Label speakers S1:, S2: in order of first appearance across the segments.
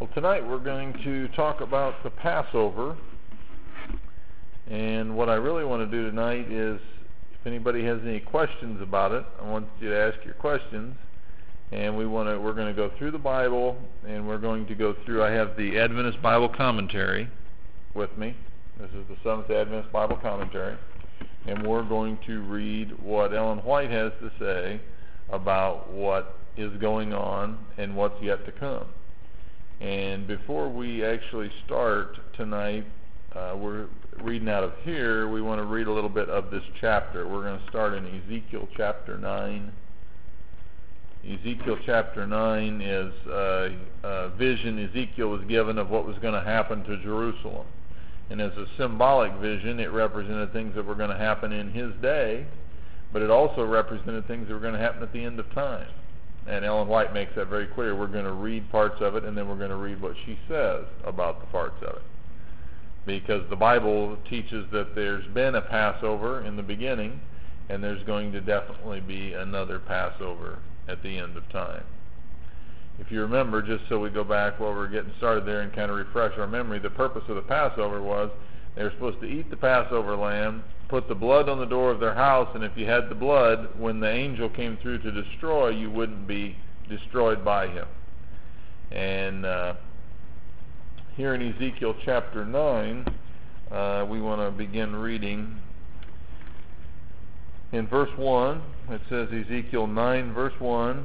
S1: Well, tonight we're going to talk about the Passover, and what I really want to do tonight is, if anybody has any questions about it, I want you to ask your questions, and we're going to go through the Bible, and we're going to go through, I have the Adventist Bible Commentary with me. This is the Seventh Adventist Bible Commentary, and we're going to read what Ellen White has to say about what is going on and what's yet to come. And before we actually start tonight, we're reading out of here. We want to read a little bit of this chapter. We're going to start in Ezekiel chapter 9. Ezekiel chapter 9 is a vision Ezekiel was given of what was going to happen to Jerusalem. And as a symbolic vision, it represented things that were going to happen in his day, but it also represented things that were going to happen at the end of time. And Ellen White makes that very clear. We're going to read parts of it, and then we're going to read what she says about the parts of it. Because the Bible teaches that there's been a Passover in the beginning, and there's going to definitely be another Passover at the end of time. If you remember, just so we go back while we're getting started there and kind of refresh our memory, the purpose of the Passover was they were supposed to eat the Passover lamb, put the blood on the door of their house, and if you had the blood, when the angel came through to destroy, you wouldn't be destroyed by him. And here in Ezekiel chapter 9, we want to begin reading in verse 1. It says Ezekiel 9 verse 1.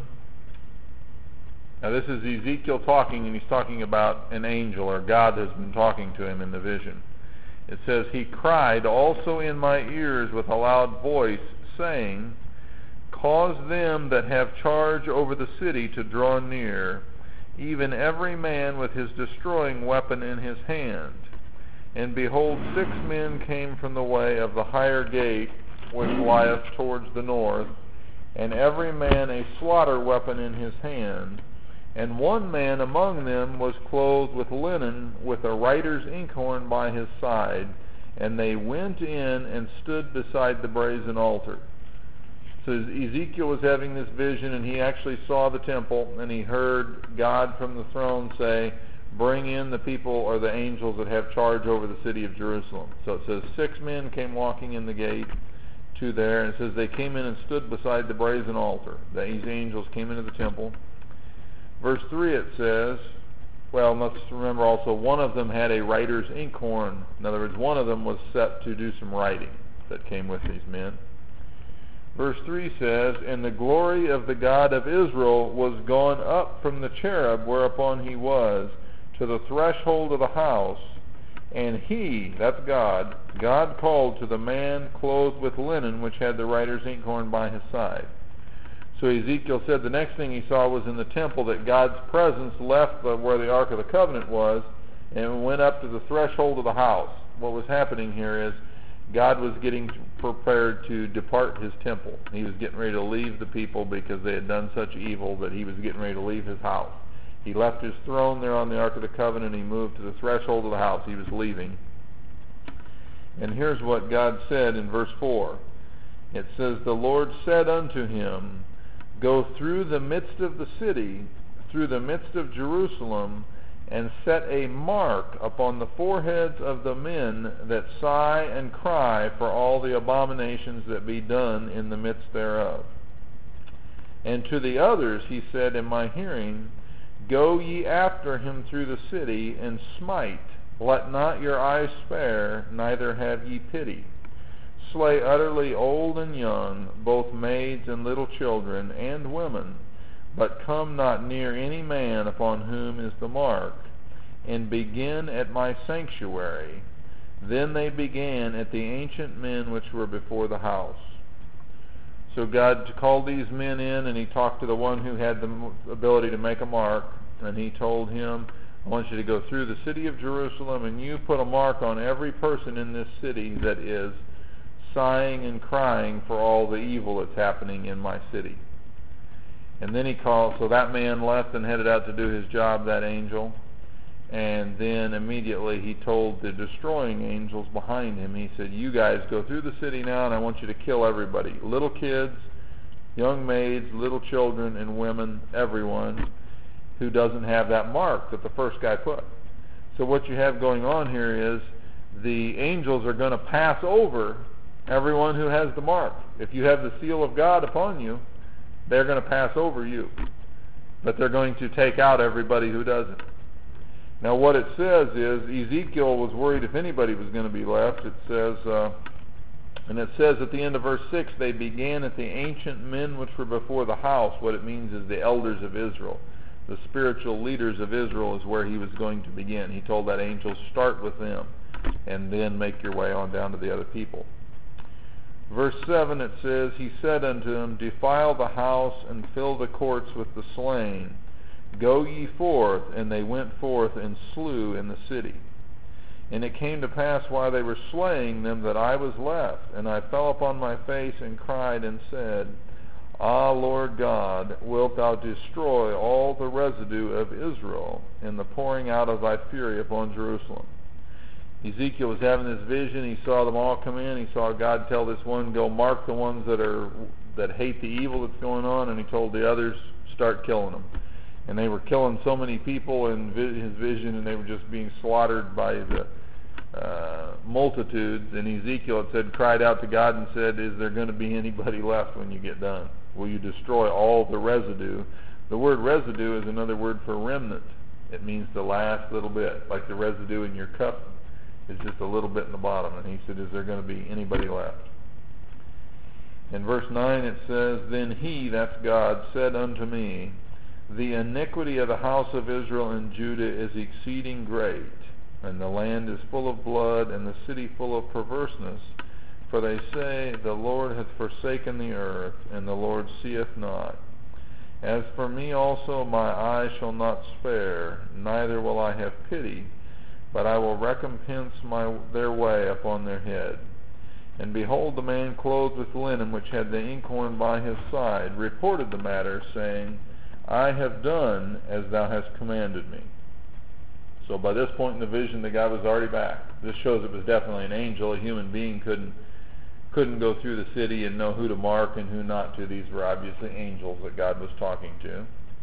S1: Now this is Ezekiel talking, and he's talking about an angel, or God has been talking to him in the vision. It says, "He cried also in my ears with a loud voice, saying, Cause them that have charge over the city to draw near, even every man with his destroying weapon in his hand. And behold, 6 men came from the way of the higher gate, which lieth towards the north, and every man a slaughter weapon in his hand. And one man among them was clothed with linen, with a writer's inkhorn by his side. And they went in and stood beside the brazen altar." So Ezekiel was having this vision, and he actually saw the temple, and he heard God from the throne say, "Bring in the people," or the angels that have charge over the city of Jerusalem. So it says 6 men came walking in the gate to there, and it says they came in and stood beside the brazen altar. These angels came into the temple. Verse 3 it says, well, let's remember also, one of them had a writer's inkhorn. In other words, one of them was set to do some writing that came with these men. Verse 3 says, "And the glory of the God of Israel was gone up from the cherub whereupon he was, to the threshold of the house. And he," that's God called to the man clothed with linen, which had the writer's inkhorn by his side. So Ezekiel said the next thing he saw was in the temple that God's presence left where the Ark of the Covenant was and went up to the threshold of the house. What was happening here is God was getting prepared to depart his temple. He was getting ready to leave the people because they had done such evil that he was getting ready to leave his house. He left his throne there on the Ark of the Covenant, and he moved to the threshold of the house. He was leaving. And here's what God said in verse 4. It says, "The Lord said unto him, Go through the midst of the city, through the midst of Jerusalem, and set a mark upon the foreheads of the men that sigh and cry for all the abominations that be done in the midst thereof. And to the others he said in my hearing, Go ye after him through the city, and smite. Let not your eyes spare, neither have ye pity. Slay utterly old and young, both maids and little children, and women, but come not near any man upon whom is the mark, and begin at my sanctuary." Then they began at the ancient men which were before the house. So God called these men in, and he talked to the one who had the ability to make a mark, and he told him, "I want you to go through the city of Jerusalem, and you put a mark on every person in this city that is sighing and crying for all the evil that's happening in my city." And then he called, so that man left and headed out to do his job, that angel. And then immediately he told the destroying angels behind him, he said, "You guys go through the city now, and I want you to kill everybody. Little kids, young maids, little children, and women, everyone. who doesn't have that mark that the first guy put. So what you have going on here is the angels are going to pass over everyone who has the mark. If you have the seal of God upon you, they're going to pass over you. But they're going to take out everybody who doesn't. Now what it says is, Ezekiel was worried if anybody was going to be left. It says, and it says at the end of verse 6, they began at the ancient men which were before the house. What it means is the elders of Israel. The spiritual leaders of Israel is where he was going to begin. He told that angel, start with them, and then make your way on down to the other people. Verse 7, it says, he said unto them, defile the house and fill the courts with the slain. Go ye forth. And they went forth and slew in the city. And it came to pass while they were slaying them that I was left, and I fell upon my face and cried and said, Ah, Lord God, wilt thou destroy all the residue of Israel in the pouring out of thy fury upon Jerusalem? Ezekiel was having this vision. He saw them all come in. He saw God tell this one, go mark the ones that hate the evil that's going on, and he told the others, start killing them. And they were killing so many people in his vision, and they were just being slaughtered by the multitudes. And Ezekiel, it said, cried out to God and said, is there going to be anybody left when you get done? Will you destroy all the residue? The word residue is another word for remnant. It means the last little bit, like the residue in your cup is just a little bit in the bottom. And he said, is there going to be anybody left? In verse 9 it says, then he, that's God, said unto me, the iniquity of the house of Israel and Judah is exceeding great, and the land is full of blood, and the city full of perverseness. For they say, the Lord hath forsaken the earth, and the Lord seeth not. As for me also, my eye shall not spare, neither will I have pity, but I will recompense their way upon their head. And behold, the man clothed with linen, which had the inkhorn by his side, reported the matter, saying, I have done as thou hast commanded me. So by this point in the vision, the guy was already back. This shows it was definitely an angel. A human being couldn't go through the city and know who to mark and who not to. These were obviously angels that God was talking to.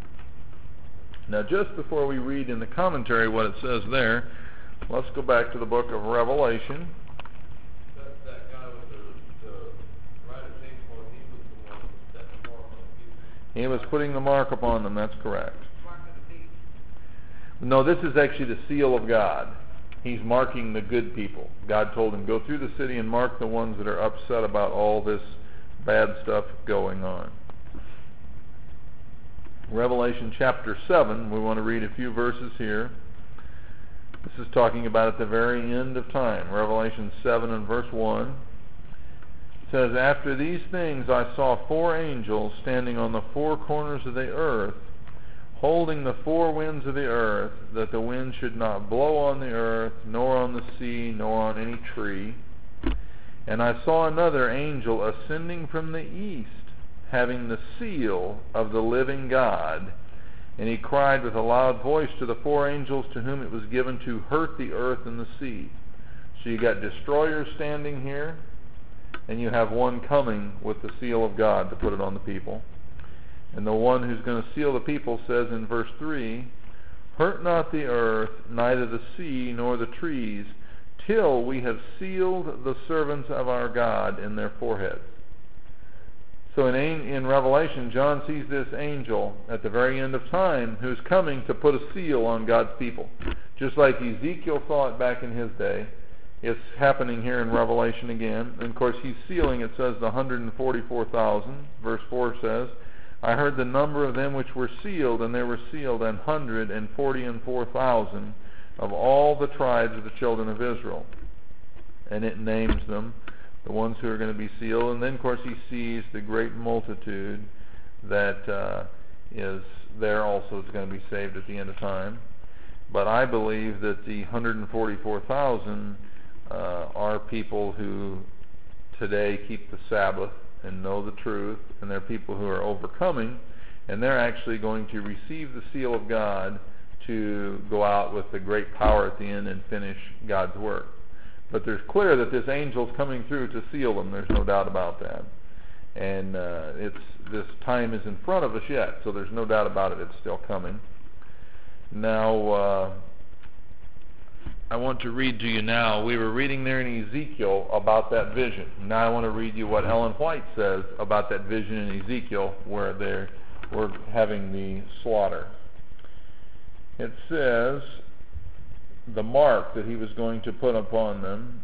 S1: Now, just before we read in the commentary what it says there, let's go back to the book of Revelation.
S2: That guy with the right of inkhorn, he was the one that set the mark on the people.
S1: He was putting the mark upon them, that's correct.
S2: Mark of the beast.
S1: No, this is actually the seal of God. He's marking the good people. God told him, go through the city and mark the ones that are upset about all this bad stuff going on. Revelation chapter 7, we want to read a few verses here. This is talking about at the very end of time. Revelation 7 and verse 1. It says, after these things I saw four angels standing on the four corners of the earth, holding the four winds of the earth, that the wind should not blow on the earth, nor on the sea, nor on any tree. And I saw another angel ascending from the east, having the seal of the living God. And he cried with a loud voice to the four angels to whom it was given to hurt the earth and the sea. So you got destroyers standing here, and you have one coming with the seal of God to put it on the people. And the one who's going to seal the people says in verse 3, hurt not the earth, neither the sea, nor the trees, till we have sealed the servants of our God in their foreheads. So in Revelation, John sees this angel at the very end of time who's coming to put a seal on God's people. Just like Ezekiel saw it back in his day, it's happening here in Revelation again. And of course, he's sealing, it says, the 144,000. Verse 4 says, I heard the number of them which were sealed, and there were sealed 144,000 of all the tribes of the children of Israel. And it names them, the ones who are going to be sealed. And then, of course, he sees the great multitude that is there also is going to be saved at the end of time. But I believe that the 144,000 are people who today keep the Sabbath and know the truth, and they're people who are overcoming, and they're actually going to receive the seal of God to go out with the great power at the end and finish God's work. But there's clear that this angel's coming through to seal them. There's no doubt about that. And this time is in front of us yet, so there's no doubt about it. It's still coming. Now, I want to read to you now. We were reading there in Ezekiel about that vision. Now I want to read you what Ellen White says about that vision in Ezekiel where they were having the slaughter. It says, the mark that he was going to put upon them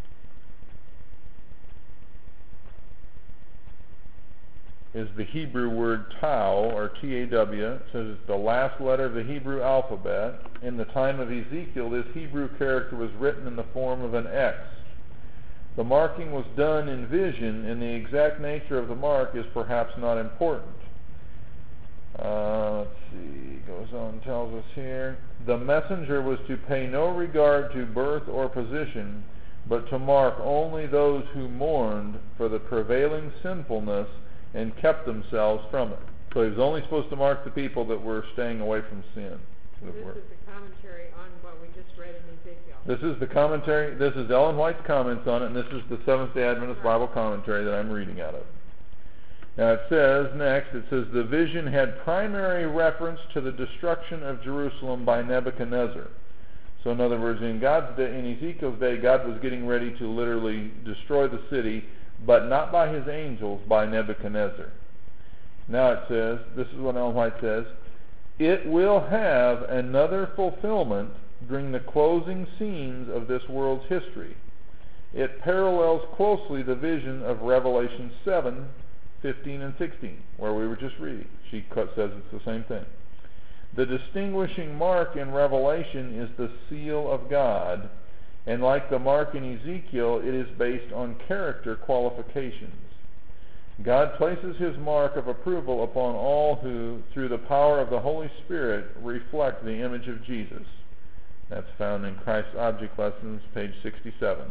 S1: is the Hebrew word tau, or T-A-W. It says it's the last letter of the Hebrew alphabet. In the time of Ezekiel, this Hebrew character was written in the form of an X. The marking was done in vision, and the exact nature of the mark is perhaps not important. Let's see, goes on, tells us here. The messenger was to pay no regard to birth or position, but to mark only those who mourned for the prevailing sinfulness and kept themselves from it. So he was only supposed to mark the people that were staying away from sin.
S3: This is the commentary on what we just read in Ezekiel.
S1: This is the commentary. This is Ellen White's comments on it, and this is the Seventh-day Adventist Bible commentary that I'm reading out of. Now it says, next, it says, the vision had primary reference to the destruction of Jerusalem by Nebuchadnezzar. So in other words, in Ezekiel's day, God was getting ready to literally destroy the city, but not by his angels, by Nebuchadnezzar. Now it says, this is what Ellen White says, it will have another fulfillment during the closing scenes of this world's history. It parallels closely the vision of Revelation 7, 15 and 16, where we were just reading. She says it's the same thing. The distinguishing mark in Revelation is the seal of God, and like the mark in Ezekiel, it is based on character qualifications. God places his mark of approval upon all who, through the power of the Holy Spirit, reflect the image of Jesus. That's found in Christ's Object Lessons, page 67.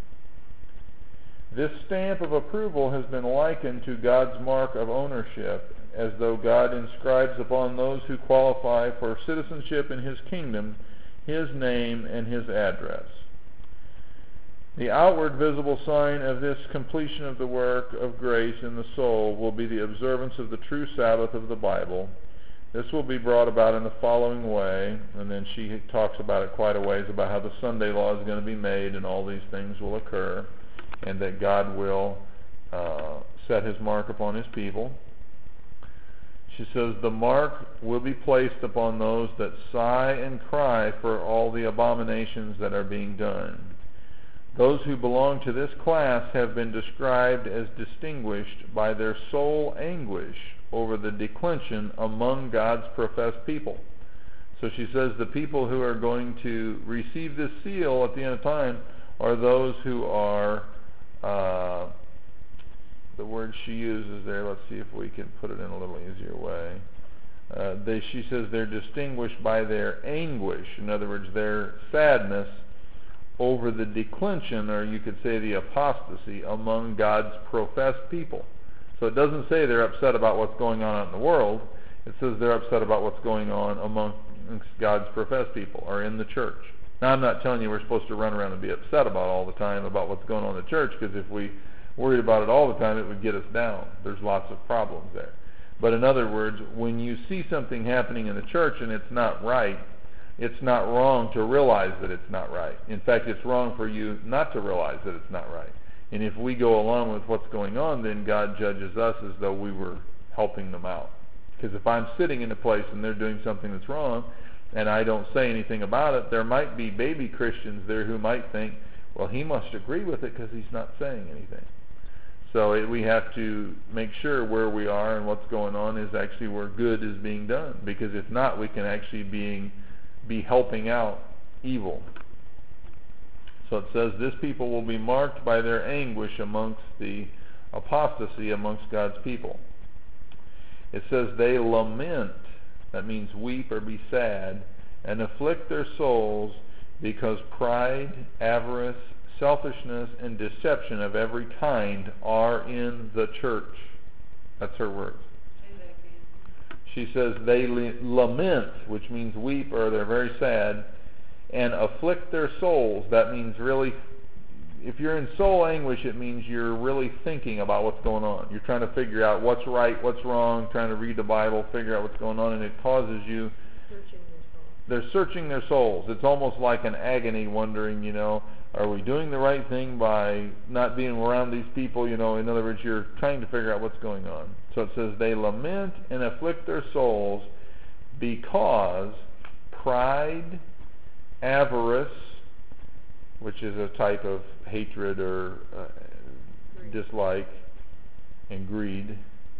S1: This stamp of approval has been likened to God's mark of ownership, as though God inscribes upon those who qualify for citizenship in his kingdom his name and his address. The outward visible sign of this completion of the work of grace in the soul will be the observance of the true Sabbath of the Bible. This will be brought about in the following way, and then she talks about it quite a ways, about how the Sunday law is going to be made and all these things will occur, and that God will set his mark upon his people. She says, the mark will be placed upon those that sigh and cry for all the abominations that are being done. Those who belong to this class have been described as distinguished by their soul anguish over the declension among God's professed people. So she says the people who are going to receive this seal at the end of time are those who are, the word she uses there, let's see if we can put it in a little easier way. She says they're distinguished by their anguish, in other words, their sadness over the declension, or you could say the apostasy, among God's professed people. So it doesn't say they're upset about what's going on out in the world. It says they're upset about what's going on amongst God's professed people, or in the church. Now, I'm not telling you we're supposed to run around and be upset about all the time about what's going on in the church, because if we worried about it all the time, it would get us down. There's lots of problems there. But in other words, when you see something happening in the church and it's not right, it's not wrong to realize that it's not right. In fact, it's wrong for you not to realize that it's not right. And if we go along with what's going on, then God judges us as though we were helping them out. Because if I'm sitting in a place and they're doing something that's wrong, and I don't say anything about it, there might be baby Christians there who might think, well, he must agree with it because he's not saying anything. So we have to make sure where we are and what's going on is actually where good is being done. Because if not, we can actually be helping out evil. So it says this people will be marked by their anguish amongst the apostasy amongst God's people. It says they lament, that means weep or be sad, and afflict their souls because pride, avarice, selfishness, and deception of every kind are in the church. That's her words. She says they lament, which means weep or they're very sad, and afflict their souls. That means really, if you're in soul anguish, it means you're really thinking about what's going on. You're trying to figure out what's right, what's wrong, trying to read the Bible, figure out what's going on, and it causes you they're searching their souls. It's almost like an agony, wondering, are we doing the right thing by not being around these people? In other words, you're trying to figure out what's going on. So it says, they lament and afflict their souls because pride, avarice, which is a type of hatred or dislike, and greed,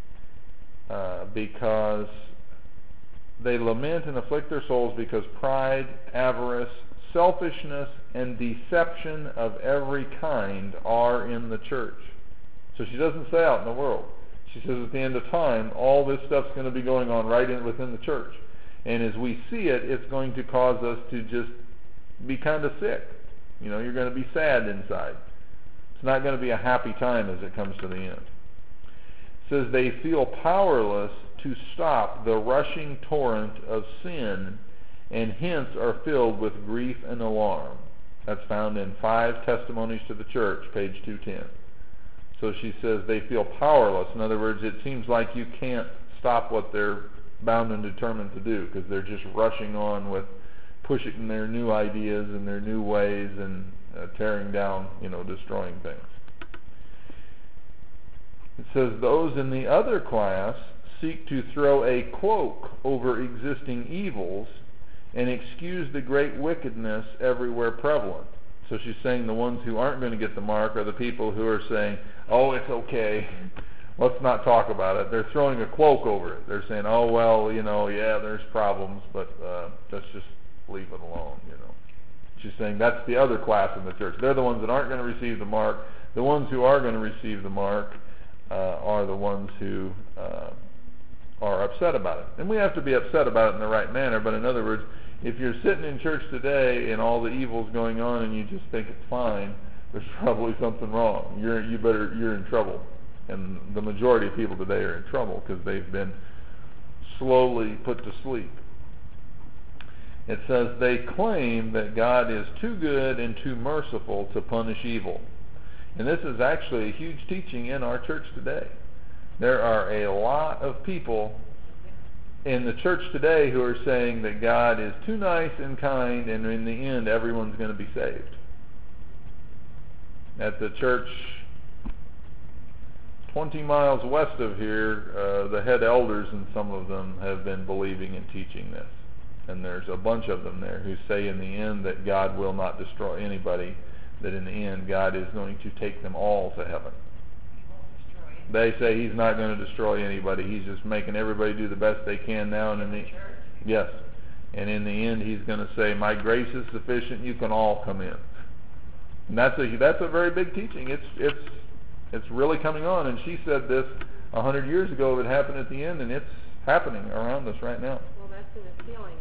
S1: because they lament and afflict their souls because pride, avarice, selfishness, and deception of every kind are in the church. So she doesn't say out in the world. She says at the end of time, all this stuff's going to be going on within the church. And as we see it, it's going to cause us to just be kind of sick. You're going to be sad inside. It's not going to be a happy time as it comes to the end. It says they feel powerless to stop the rushing torrent of sin, and hence are filled with grief and alarm. That's found in 5 Testimonies to the Church, page 210. So she says they feel powerless. In other words, it seems like you can't stop what they're bound and determined to do, because they're just rushing on with pushing their new ideas and their new ways and tearing down, destroying things. It says those in the other class seek to throw a cloak over existing evils and excuse the great wickedness everywhere prevalent. So she's saying the ones who aren't going to get the mark are the people who are saying, oh, it's okay, let's not talk about it. They're throwing a cloak over it. They're saying, oh, well, yeah, there's problems, but let's just leave it alone, She's saying that's the other class in the church. They're the ones that aren't going to receive the mark. The ones who are going to receive the mark are the ones who are upset about it. And we have to be upset about it in the right manner, but in other words, if you're sitting in church today and all the evil's going on and you just think it's fine, there's probably something wrong. You're in trouble. And the majority of people today are in trouble because they've been slowly put to sleep. It says they claim that God is too good and too merciful to punish evil. And this is actually a huge teaching in our church today. There are a lot of people in the church today who are saying that God is too nice and kind, and in the end everyone's going to be saved. At the church 20 miles west of here, the head elders and some of them have been believing and teaching this. And there's a bunch of them there who say in the end that God will not destroy anybody, that in the end God is going to take them all to heaven. They say he's not going to destroy anybody. He's just making everybody do the best they can now. And yes. And in the end he's going to say, my grace is sufficient, you can all come in. And that's a very big teaching. It's really coming on. And she said this 100 years ago, it happened at the end, and it's happening around us right now.
S3: Well, that's in a feeling.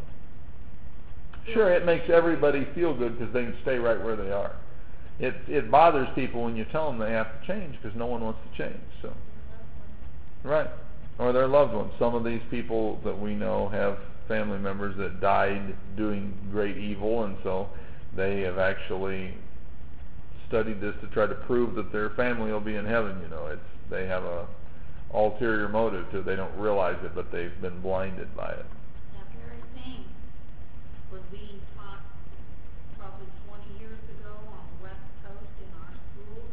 S1: Sure, it makes everybody feel good because they can stay right where they are. It bothers people when you tell them they have to change because no one wants to change. So, right, or their loved ones. Some of these people that we know have family members that died doing great evil, and so they have actually studied this to try to prove that their family will be in heaven. They have a ulterior motive to it. They don't realize it, but they've been blinded by it.
S4: That very thing was being taught probably 20 years ago on the West Coast in our schools.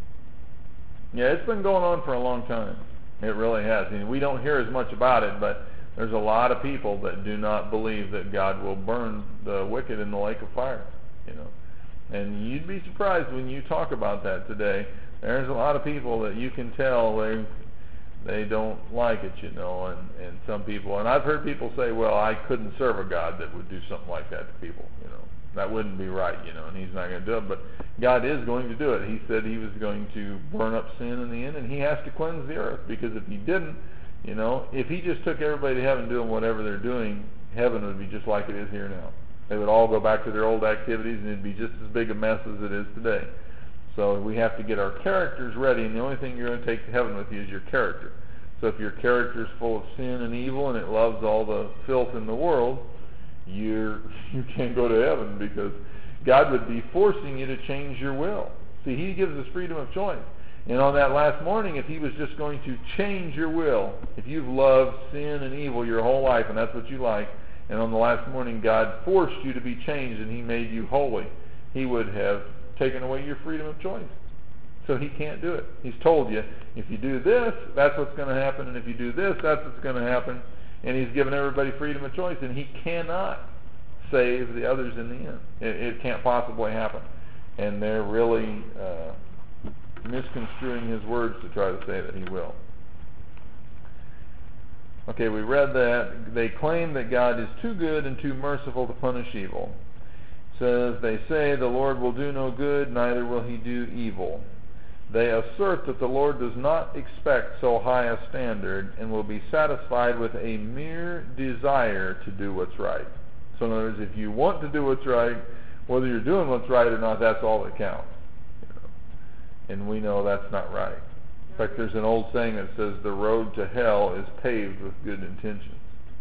S1: Yeah, it's been going on for a long time. It really has. I mean, we don't hear as much about it, but there's a lot of people that do not believe that God will burn the wicked in the lake of fire. And you'd be surprised when you talk about that today. There's a lot of people that you can tell they don't like it, and some people, and I've heard people say, well, I couldn't serve a God that would do something like that to people, that wouldn't be right, and he's not going to do it, but God is going to do it. He said he was going to burn up sin in the end, and he has to cleanse the earth, because if he didn't, if he just took everybody to heaven doing whatever they're doing, heaven would be just like it is here now. They would all go back to their old activities, and it'd be just as big a mess as it is today. So we have to get our characters ready, and the only thing you're going to take to heaven with you is your character. So if your character is full of sin and evil, and it loves all the filth in the world, you can't go to heaven, because God would be forcing you to change your will. See, he gives us freedom of choice. And on that last morning, if he was just going to change your will, if you've loved sin and evil your whole life, and that's what you like, and on the last morning God forced you to be changed and He made you holy, He would have taken away your freedom of choice. So He can't do it. He's told you, if you do this, that's what's going to happen, and if you do this, that's what's going to happen. And He's given everybody freedom of choice, and He cannot save the others in the end. It can't possibly happen. And they're really misconstruing His words to try to say that He will. Okay, we read that. They claim that God is too good and too merciful to punish evil. It says, they say the Lord will do no good, neither will He do evil. They assert that the Lord does not expect so high a standard and will be satisfied with a mere desire to do what's right. So in other words, if you want to do what's right, whether you're doing what's right or not, that's all that counts. And we know that's not right. In fact, there's an old saying that says the road to hell is paved with good intentions.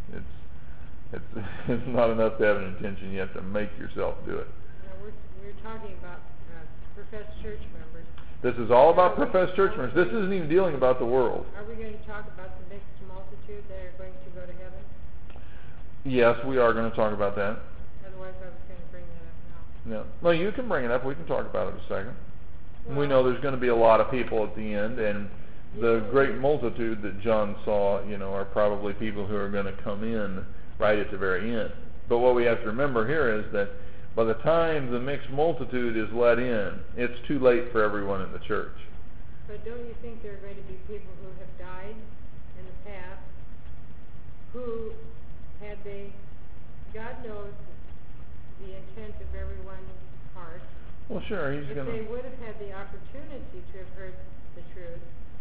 S1: It's not enough to have an intention. You have to make yourself do it.
S3: We're talking about professed church members.
S1: This is all about professed church members. This isn't even dealing about the world.
S3: Are we going to talk about the mixed multitude that are going to go to heaven?
S1: Yes, we are going to talk about that.
S3: Otherwise, I was going to bring that up now.
S1: No. Well, you can bring it up. We can talk about it a second.
S3: Well,
S1: We know there's going to be a lot of people at the end, and the great multitude that John saw, are probably people who are going to come in right at the very end. But what we have to remember here is that by the time the mixed multitude is let in, it's too late for everyone in the church.
S3: But don't you think there are going to be people who have died in the past who, had they, God knows the intent of everyone's heart.
S1: Well, sure, He's going to...
S3: If they would have had the opportunity to have heard the truth,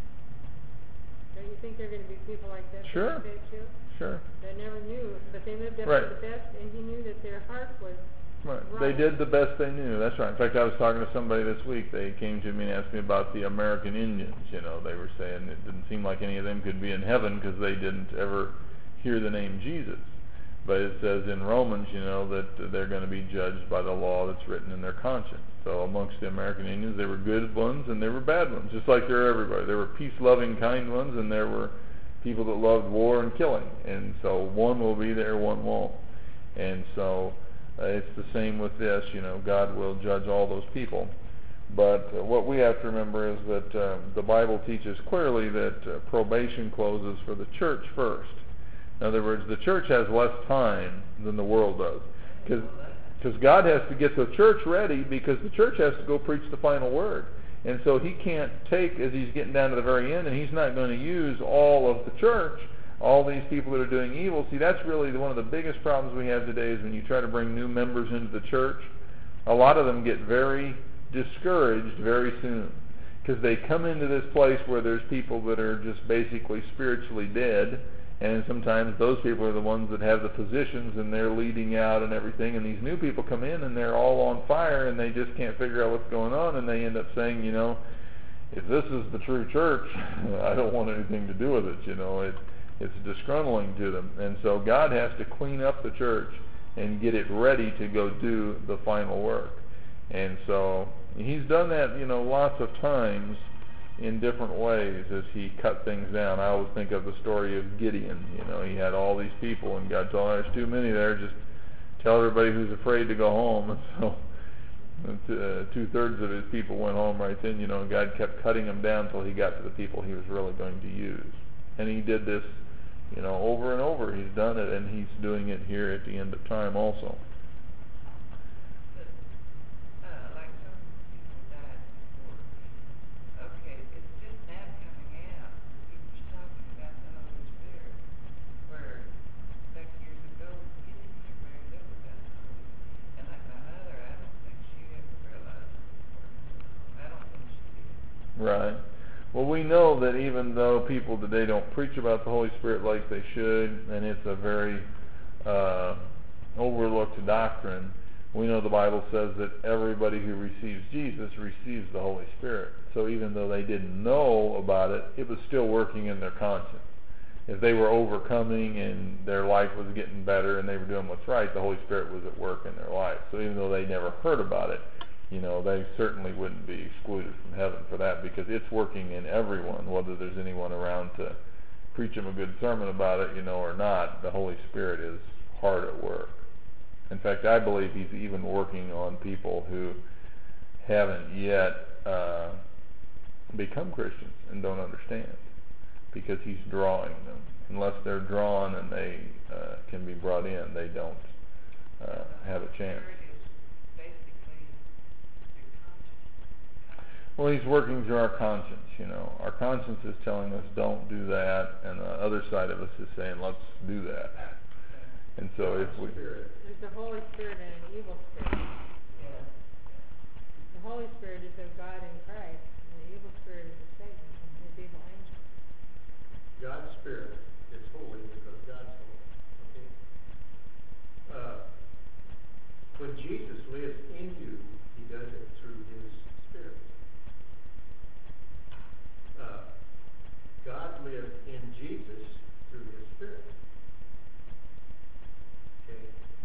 S3: don't you think there are going to be people like that?
S1: Sure. Sure.
S3: That never knew, but they lived up
S1: Right.
S3: to the best, and He knew that their heart was
S1: Right.
S3: right.
S1: They did the best they knew. That's right. In fact, I was talking to somebody this week. They came to me and asked me about the American Indians. They were saying it didn't seem like any of them could be in heaven because they didn't ever hear the name Jesus. But it says in Romans, that they're going to be judged by the law that's written in their conscience. So amongst the American Indians, there were good ones and there were bad ones, just like there are everybody. There were peace-loving, kind ones, and there were people that loved war and killing. And so one will be there, one won't. And so it's the same with this. God will judge all those people. But what we have to remember is that the Bible teaches clearly that probation closes for the church first. In other words, the church has less time than the world does. Because God has to get the church ready, because the church has to go preach the final word. And so He can't take, as He's getting down to the very end, and He's not going to use all of the church, all these people that are doing evil. See, that's really one of the biggest problems we have today is when you try to bring new members into the church, a lot of them get very discouraged very soon. Because they come into this place where there's people that are just basically spiritually dead, and sometimes those people are the ones that have the positions and they're leading out and everything, and these new people come in and they're all on fire and they just can't figure out what's going on, and they end up saying, if this is the true church, I don't want anything to do with it. It's disgruntling to them. And so God has to clean up the church and get it ready to go do the final work. And so He's done that, lots of times in different ways as He cut things down. I always think of the story of Gideon. He had all these people, and God told him, there's too many there, just tell everybody who's afraid to go home. And so 2/3 of his people went home right then, and God kept cutting them down until He got to the people He was really going to use. And He did this, over and over. He's done it, and He's doing it here at the end of time also.
S5: Like some people died before. Okay, it's just now coming out. He was talking about the Holy Spirit, where back years ago, you didn't hear very little about the Holy Spirit. And like my mother, I don't think she ever realized it before. I don't think she did.
S1: Right. Well, we know that even though people today don't preach about the Holy Spirit like they should, and it's a very overlooked doctrine, we know the Bible says that everybody who receives Jesus receives the Holy Spirit. So even though they didn't know about it, it was still working in their conscience. If they were overcoming and their life was getting better and they were doing what's right, the Holy Spirit was at work in their life. So even though they never heard about it, they certainly wouldn't be excluded from heaven for that, because it's working in everyone, whether there's anyone around to preach them a good sermon about it, or not. The Holy Spirit is hard at work. In fact, I believe he's even working on people who haven't yet become Christians and don't understand, because he's drawing them. Unless they're drawn and they can be brought in, they don't have a chance. Well, he's working through our conscience, you know. Our conscience is telling us don't do that, and the other side of us is saying let's do that. And so if we...
S3: There's the Holy Spirit and an evil spirit. The Holy Spirit is of God in Christ, and the evil spirit is of Satan, and his evil angel.
S6: God's Spirit is holy because God's holy. Okay? When Jesus lives in you, he does it through his Spirit. God lives in Jesus through his Spirit. Okay?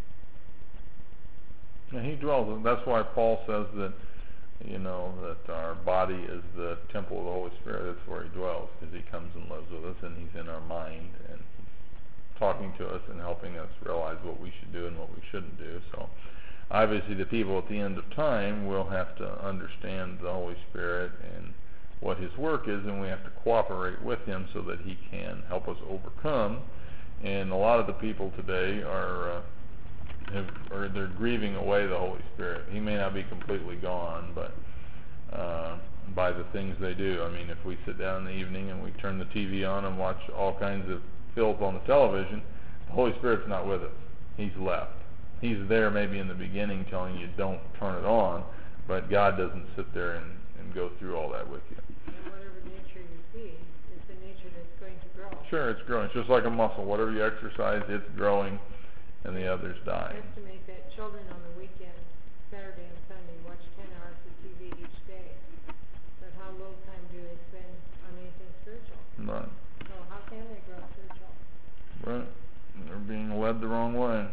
S1: And he dwells, and that's why Paul says that, you know, that our body is the temple of the Holy Spirit. That's where he dwells, because he comes and lives with us, and he's in our mind, and he's talking to us and helping us realize what we should do and what we shouldn't do. So obviously the people at the end of time will have to understand the Holy Spirit and what his work is, and we have to cooperate with him so that he can help us overcome. And a lot of the people today are they're grieving away the Holy Spirit. He may not be completely gone, but by the things they do. I mean, if we sit down in the evening and we turn the TV on and watch all kinds of filth on the television, the Holy Spirit's not with us. He's left. He's there maybe in the beginning telling you don't turn it on, but God doesn't sit there and go through all that with you.
S3: And whatever nature you see is the nature that's going to grow.
S1: Sure, it's growing. It's just like a muscle. Whatever you exercise, it's growing, and the others die.
S3: I estimate that children on the weekend, Saturday and Sunday, watch 10 hours of TV each day. But how little time do they spend on anything spiritual?
S1: Right.
S3: So how can they grow spiritual?
S1: Right. They're being led the wrong way.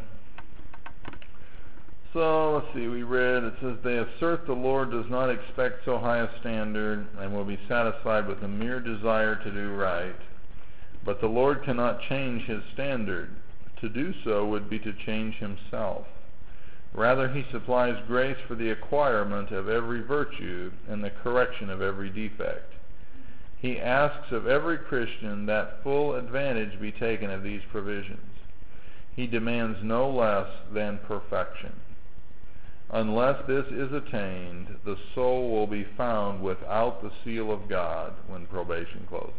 S1: So, let's see, we read, it says, they assert the Lord does not expect so high a standard and will be satisfied with a mere desire to do right. But the Lord cannot change his standard. To do so would be to change himself. Rather, he supplies grace for the acquirement of every virtue and the correction of every defect. He asks of every Christian that full advantage be taken of these provisions. He demands no less than perfection. Unless this is attained, the soul will be found without the seal of God when probation closes.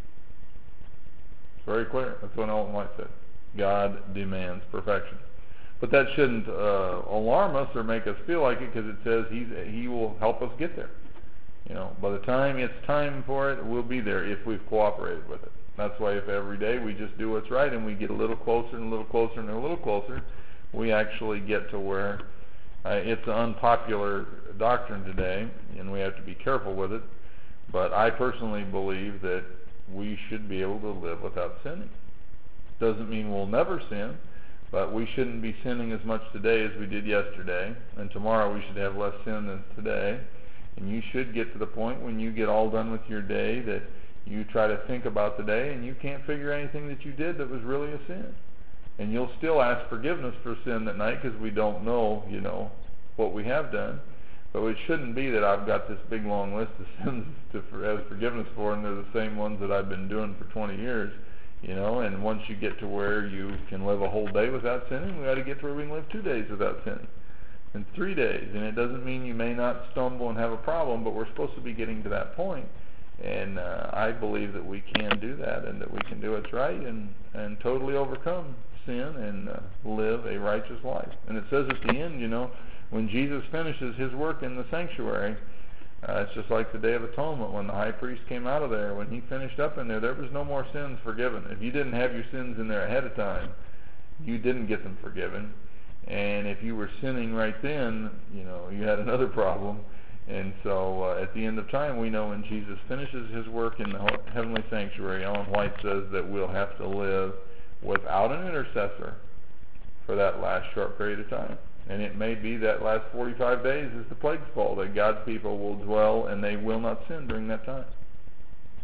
S1: It's very clear. That's what Ellen White said. God demands perfection. But that shouldn't alarm us or make us feel like it, because it says he will help us get there. You know, by the time it's time for it, we'll be there if we've cooperated with it. That's why if every day we just do what's right and we get a little closer and a little closer and a little closer, we actually get to where it's an unpopular doctrine today, and we have to be careful with it. But I personally believe that we should be able to live without sinning. Doesn't mean we'll never sin, but we shouldn't be sinning as much today as we did yesterday, and tomorrow we should have less sin than today. And you should get to the point when you get all done with your day that you try to think about the day and you can't figure anything that you did that was really a sin. And you'll still ask forgiveness for sin that night, because we don't know, you know, what we have done. But it shouldn't be that I've got this big long list of sins to ask forgiveness for, and they're the same ones that I've been doing for 20 years. You know, and once you get to where you can live a whole day without sinning, we got to get to where we can live 2 days without sinning, and 3 days. And it doesn't mean you may not stumble and have a problem, but we're supposed to be getting to that point. And I believe that we can do that, and that we can do what's right and totally overcome sin and live a righteous life. And it says at the end, you know, when Jesus finishes his work in the sanctuary, it's just like the Day of Atonement when the high priest came out of there. When he finished up in there, there was no more sins forgiven. If you didn't have your sins in there ahead of time, you didn't get them forgiven. And if you were sinning right then, you know, you had another problem. And so at the end of time, we know when Jesus finishes his work in the heavenly sanctuary, Ellen White says that we'll have to live without an intercessor for that last short period of time. And it may be that last 45 days is the plagues fall, that God's people will dwell and they will not sin during that time.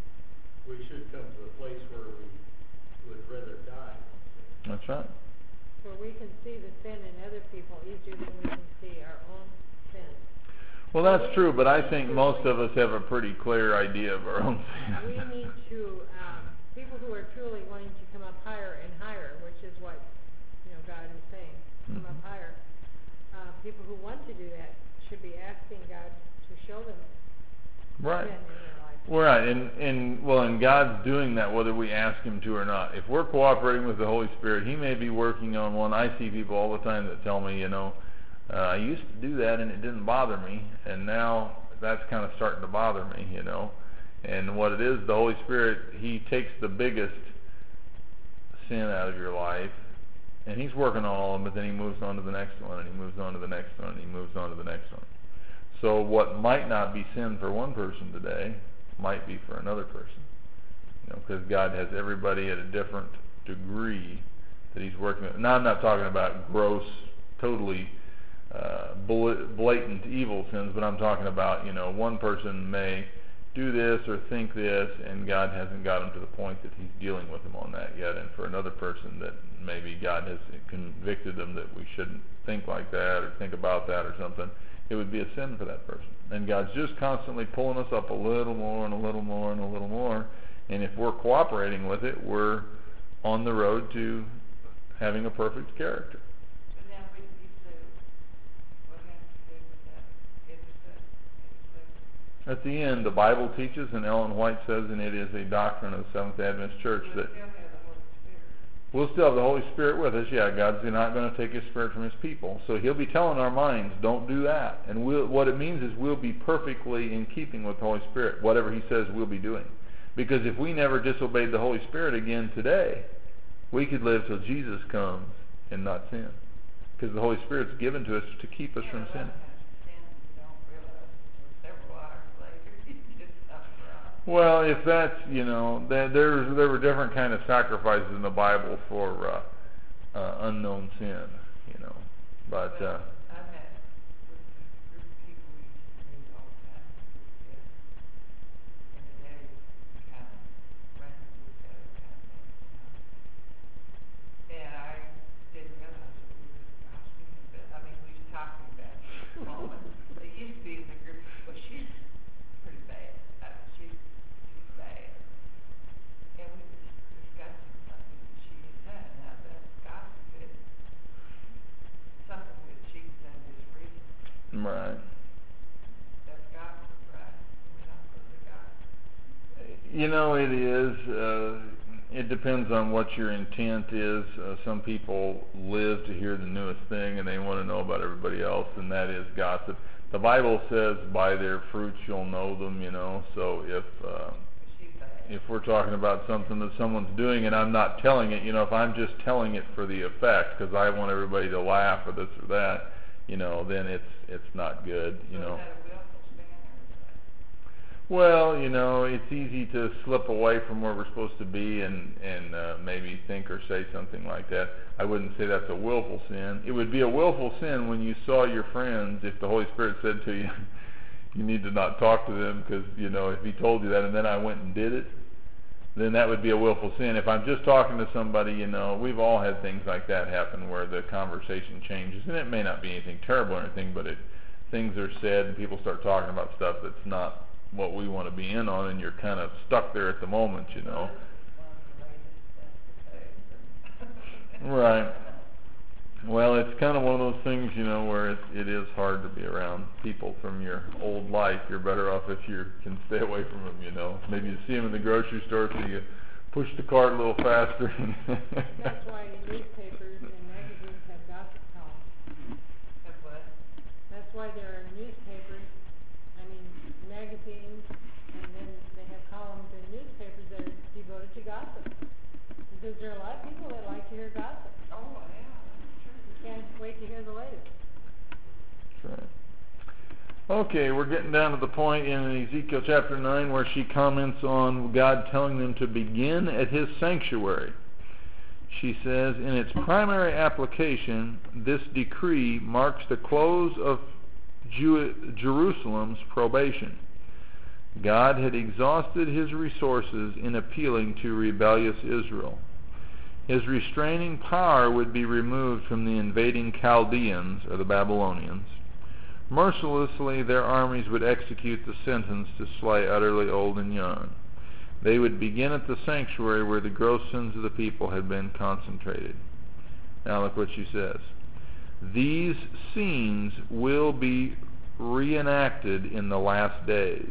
S6: We should come to a place where we would rather die.
S1: That's right.
S3: So we can see the sin in other people easier than we can see our own sin.
S1: Well, that's true, but I think most of us have a pretty clear idea of our own
S3: We
S1: sin.
S3: need to, people who are truly wanting to come up higher and higher, which is what, God is saying, come up higher. People who want to do that should be asking God to show them
S1: Right.
S3: sin in their life.
S1: Right, and God's doing that whether we ask Him to or not. If we're cooperating with the Holy Spirit, He may be working on one. I see people all the time that tell me, I used to do that and it didn't bother me, and now that's kind of starting to bother me, And what it is, the Holy Spirit, He takes the biggest sin out of your life, and He's working on all of them, but then He moves on to the next one, and He moves on to the next one, and He moves on to the next one. So what might not be sin for one person today might be for another person, because God has everybody at a different degree that He's working with. Now I'm not talking about gross, totally blatant evil sins, but I'm talking about, one person may do this or think this, and God hasn't got him to the point that He's dealing with him on that yet. And for another person that maybe God has convicted them that we shouldn't think like that or think about that or something, it would be a sin for that person. And God's just constantly pulling us up a little more and a little more and a little more. And if we're cooperating with it, we're on the road to having a perfect character.
S5: But now you said, what has to do with that? Innocent.
S1: At the end, the Bible teaches, and Ellen White says, and it is a doctrine of the Seventh Adventist Church,
S5: We'll
S1: that
S5: still have the Holy Spirit.
S1: we'll still have the Holy Spirit with us. Yeah, God's not going to take His Spirit from His people. So He'll be telling our minds, don't do that. And what it means is we'll be perfectly in keeping with the Holy Spirit. Whatever He says, we'll be doing. Because if we never disobeyed the Holy Spirit again today, we could live till Jesus comes and not sin. Because the Holy Spirit's given to us to keep us from sin. Well, if that's, there were different kind of sacrifices in the Bible for unknown sin, but
S5: I've met with a group of people we used to meet all the time, and today kind of ran into each other kind of thing, And I didn't realize that we were gossiping a bit. I mean, we were talking about the moment. It used to be in the group, well, she's pretty bad. She's bad. And we were discussing something that she had done. Now, that's gossip. It's something that she's done just recently.
S1: right.
S5: That's gossip, right? We're not supposed to gossip.
S1: It is. It depends on what your intent is. Some people live to hear the newest thing, and they want to know about everybody else, and that is gossip. The Bible says, by their fruits you'll know them, So
S5: She's bad.
S1: if we're talking about something that someone's doing and I'm not telling it, if I'm just telling it for the effect because I want everybody to laugh or this or that, then it's not good,
S5: So is that a willful sin, or is that?
S1: Well, it's easy to slip away from where we're supposed to be and maybe think or say something like that. I wouldn't say that's a willful sin. It would be a willful sin when you saw your friends, if the Holy Spirit said to you, you need to not talk to them because, if He told you that and then I went and did it, then that would be a willful sin. If I'm just talking to somebody, we've all had things like that happen where the conversation changes, and it may not be anything terrible or anything, but things are said and people start talking about stuff that's not what we want to be in on, and you're kind of stuck there at the moment,
S5: One of the latest things.
S1: Right. Well, it's kind of one of those things, where it is hard to be around people from your old life. You're better off if you can stay away from them, Maybe you see them in the grocery store, so you push the cart a little faster.
S3: That's why newspapers and magazines have gossip columns.
S5: Have what?
S3: That's why there are magazines, and then they have columns in newspapers that are devoted to gossip. Because there are a lot of people that like to hear gossip.
S5: Oh, yeah, that's true.
S3: You can't wait to hear the latest.
S1: That's right. Okay, we're getting down to the point in Ezekiel chapter 9 where she comments on God telling them to begin at His sanctuary. She says, in its primary application, this decree marks the close of Jerusalem's probation. God had exhausted His resources in appealing to rebellious Israel. his restraining power would be removed from the invading Chaldeans, or the Babylonians. Mercilessly, their armies would execute the sentence to slay utterly old and young. They would begin at the sanctuary where the gross sins of the people had been concentrated. Now look what she says. These scenes will be reenacted in the last days.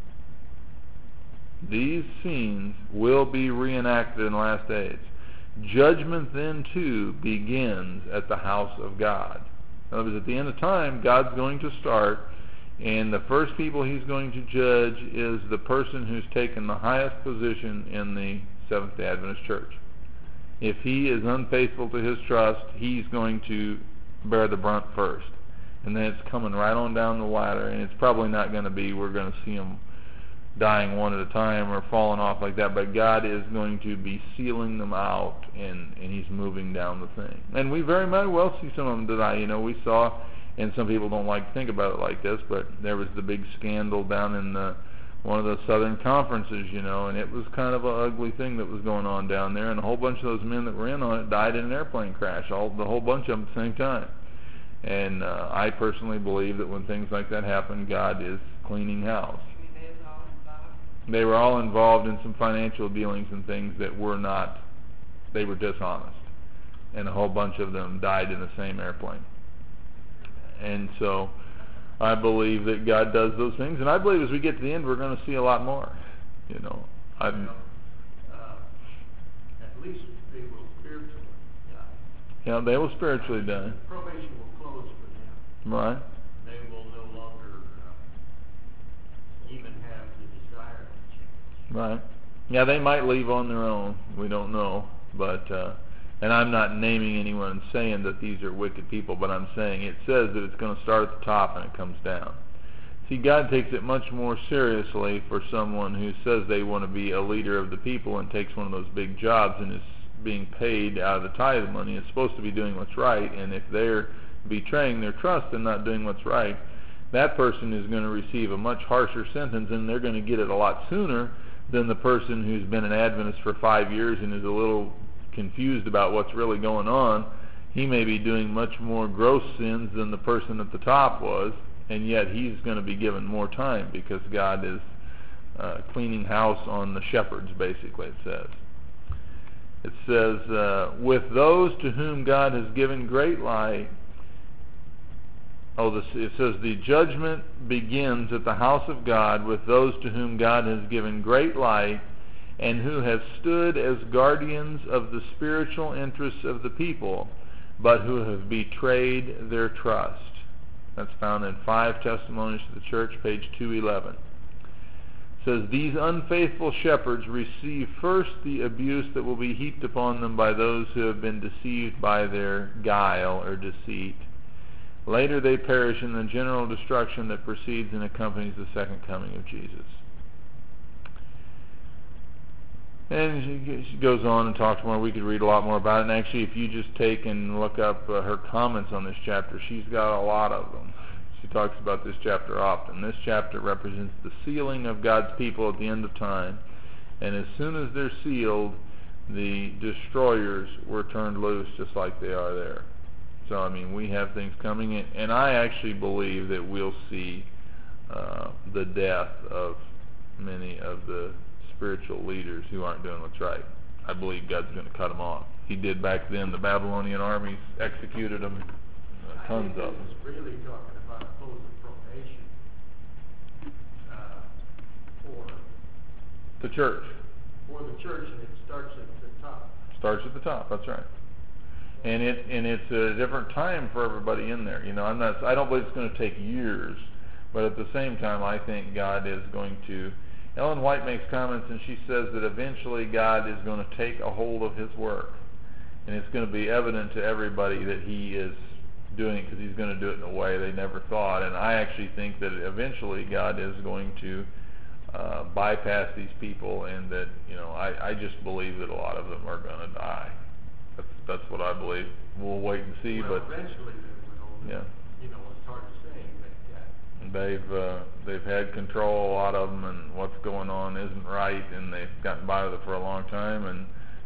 S1: These scenes will be reenacted in the last days. Judgment then too begins at the house of God. In other words, at the end of time, God's going to start, and the first people he's going to judge is the person who's taken the highest position in the Seventh-day Adventist Church. If he is unfaithful to his trust, he's going to bear the brunt first. And then it's coming right on down the ladder, and it's probably not going to be we're going to see them dying one at a time or falling off like that, but God is going to be sealing them out, and he's moving down the thing. And we very much well see some of them die. You know, we saw, and some people don't like to think about it like this, but there was the big scandal down in one of the Southern conferences, you know, and it was kind of an ugly thing that was going on down there, and a whole bunch of those men that were in on it died in an airplane crash, the whole bunch of them at the same time. And I personally believe that when things like that happen, God is cleaning house. They were all involved in some financial dealings and things that were not, they were dishonest. And a whole bunch of them died in the same airplane. And so I believe that God does those things. And I believe as we get to the end, we're going to see a lot more. You know,
S6: at least they will spiritually die.
S1: Yeah, they will spiritually die.
S6: Probation will close for them.
S1: Right.
S6: They will no longer even have the desire to change.
S1: Right. Yeah, they might leave on their own. We don't know. But, and I'm not naming anyone and saying that these are wicked people, but I'm saying it says that it's going to start at the top and it comes down. See, God takes it much more seriously for someone who says they want to be a leader of the people and takes one of those big jobs and is being paid out of the tithe money. It's supposed to be doing what's right, and if they're betraying their trust and not doing what's right, that person is going to receive a much harsher sentence, and they're going to get it a lot sooner than the person who's been an Adventist for 5 years and is a little confused about what's really going on. He may be doing much more gross sins than the person at the top was, and yet he's going to be given more time because God is cleaning house on the shepherds, basically, it says. It says, with those to whom God has given great light, it says the judgment begins at the house of God with those to whom God has given great light and who have stood as guardians of the spiritual interests of the people, but who have betrayed their trust. That's found in 5 Testimonies to the Church, page 211. It says, these unfaithful shepherds receive first the abuse that will be heaped upon them by those who have been deceived by their guile or deceit. Later they perish in the general destruction that precedes and accompanies the second coming of Jesus. And she goes on and talks more. We could read a lot more about it. And actually, if you just take and look up her comments on this chapter, she's got a lot of them. She talks about this chapter often. This chapter represents the sealing of God's people at the end of time. And as soon as they're sealed, the destroyers were turned loose just like they are there. So, I mean, we have things coming in. And I actually believe that we'll see the death of many of the spiritual leaders who aren't doing what's right. I believe God's going to cut them off. He did back then. The Babylonian armies executed them, tons of them.
S6: It's really talking about a close of probation for
S1: the church.
S6: For the church, and it starts at the top.
S1: Starts at the top. That's right. And it's a different time for everybody in there. You know, I don't believe it's going to take years, but at the same time, I think God is going to. Ellen White makes comments, and she says that eventually God is going to take a hold of His work, and it's going to be evident to everybody that He is doing it because He's going to do it in a way they never thought. And I actually think that eventually God is going to bypass these people, and that, you know, I just believe that a lot of them are going to die. That's what I believe. We'll wait and see,
S6: well,
S1: but
S6: eventually they will.
S1: Yeah.
S6: You know, it's hard to say, but
S1: they've had control, a lot of them, and what's going on isn't right, and they've gotten by with it for a long time, and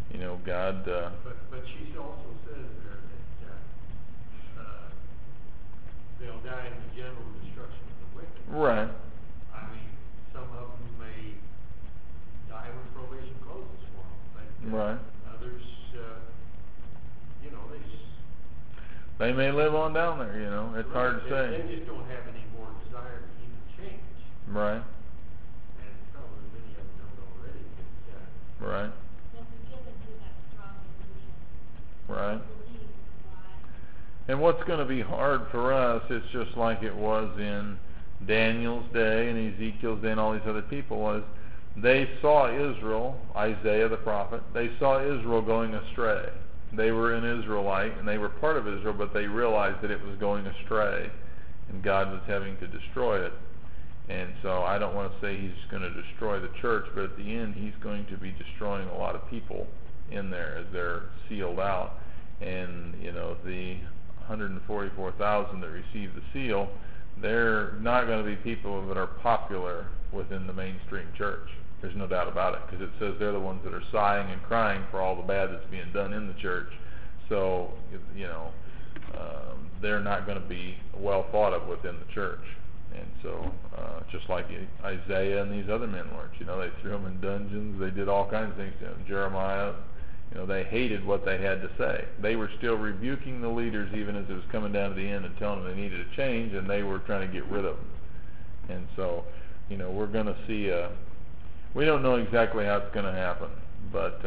S1: You know, God,
S6: But she also says there that they'll die in the general destruction of the wicked.
S1: right,
S6: I mean, some of them may die when probation closes for them, but
S1: right.
S6: others, you know,
S1: They may live on down there, you know. It's hard to
S6: they
S1: say.
S6: just don't have any more desire to even change.
S1: Right,
S6: And probably many of them don't already, but,
S1: right,
S4: They'll be given to that strong delusion.
S1: right.
S4: Believe why.
S1: And what's going to be hard for us, it's just like it was in Daniel's day and Ezekiel's day and all these other people, was they saw Israel, Isaiah the prophet, they saw Israel going astray. They were an Israelite and they were part of Israel, but they realized that it was going astray and God was having to destroy it. And so I don't want to say he's going to destroy the church, but at the end he's going to be destroying a lot of people in there as they're sealed out. And, you know, the 144,000 that receive the seal, they're not going to be people that are popular within the mainstream church. There's no doubt about it, because it says they're the ones that are sighing and crying for all the bad that's being done in the church. So, you know, they're not going to be well thought of within the church. And so, just like Isaiah and these other men weren't, you know, they threw them in dungeons, they did all kinds of things to them. Jeremiah, you know, they hated what they had to say. They were still rebuking the leaders even as it was coming down to the end and telling them they needed a change, and they were trying to get rid of them. And so, you know, we're going to see we don't know exactly how it's going to happen, but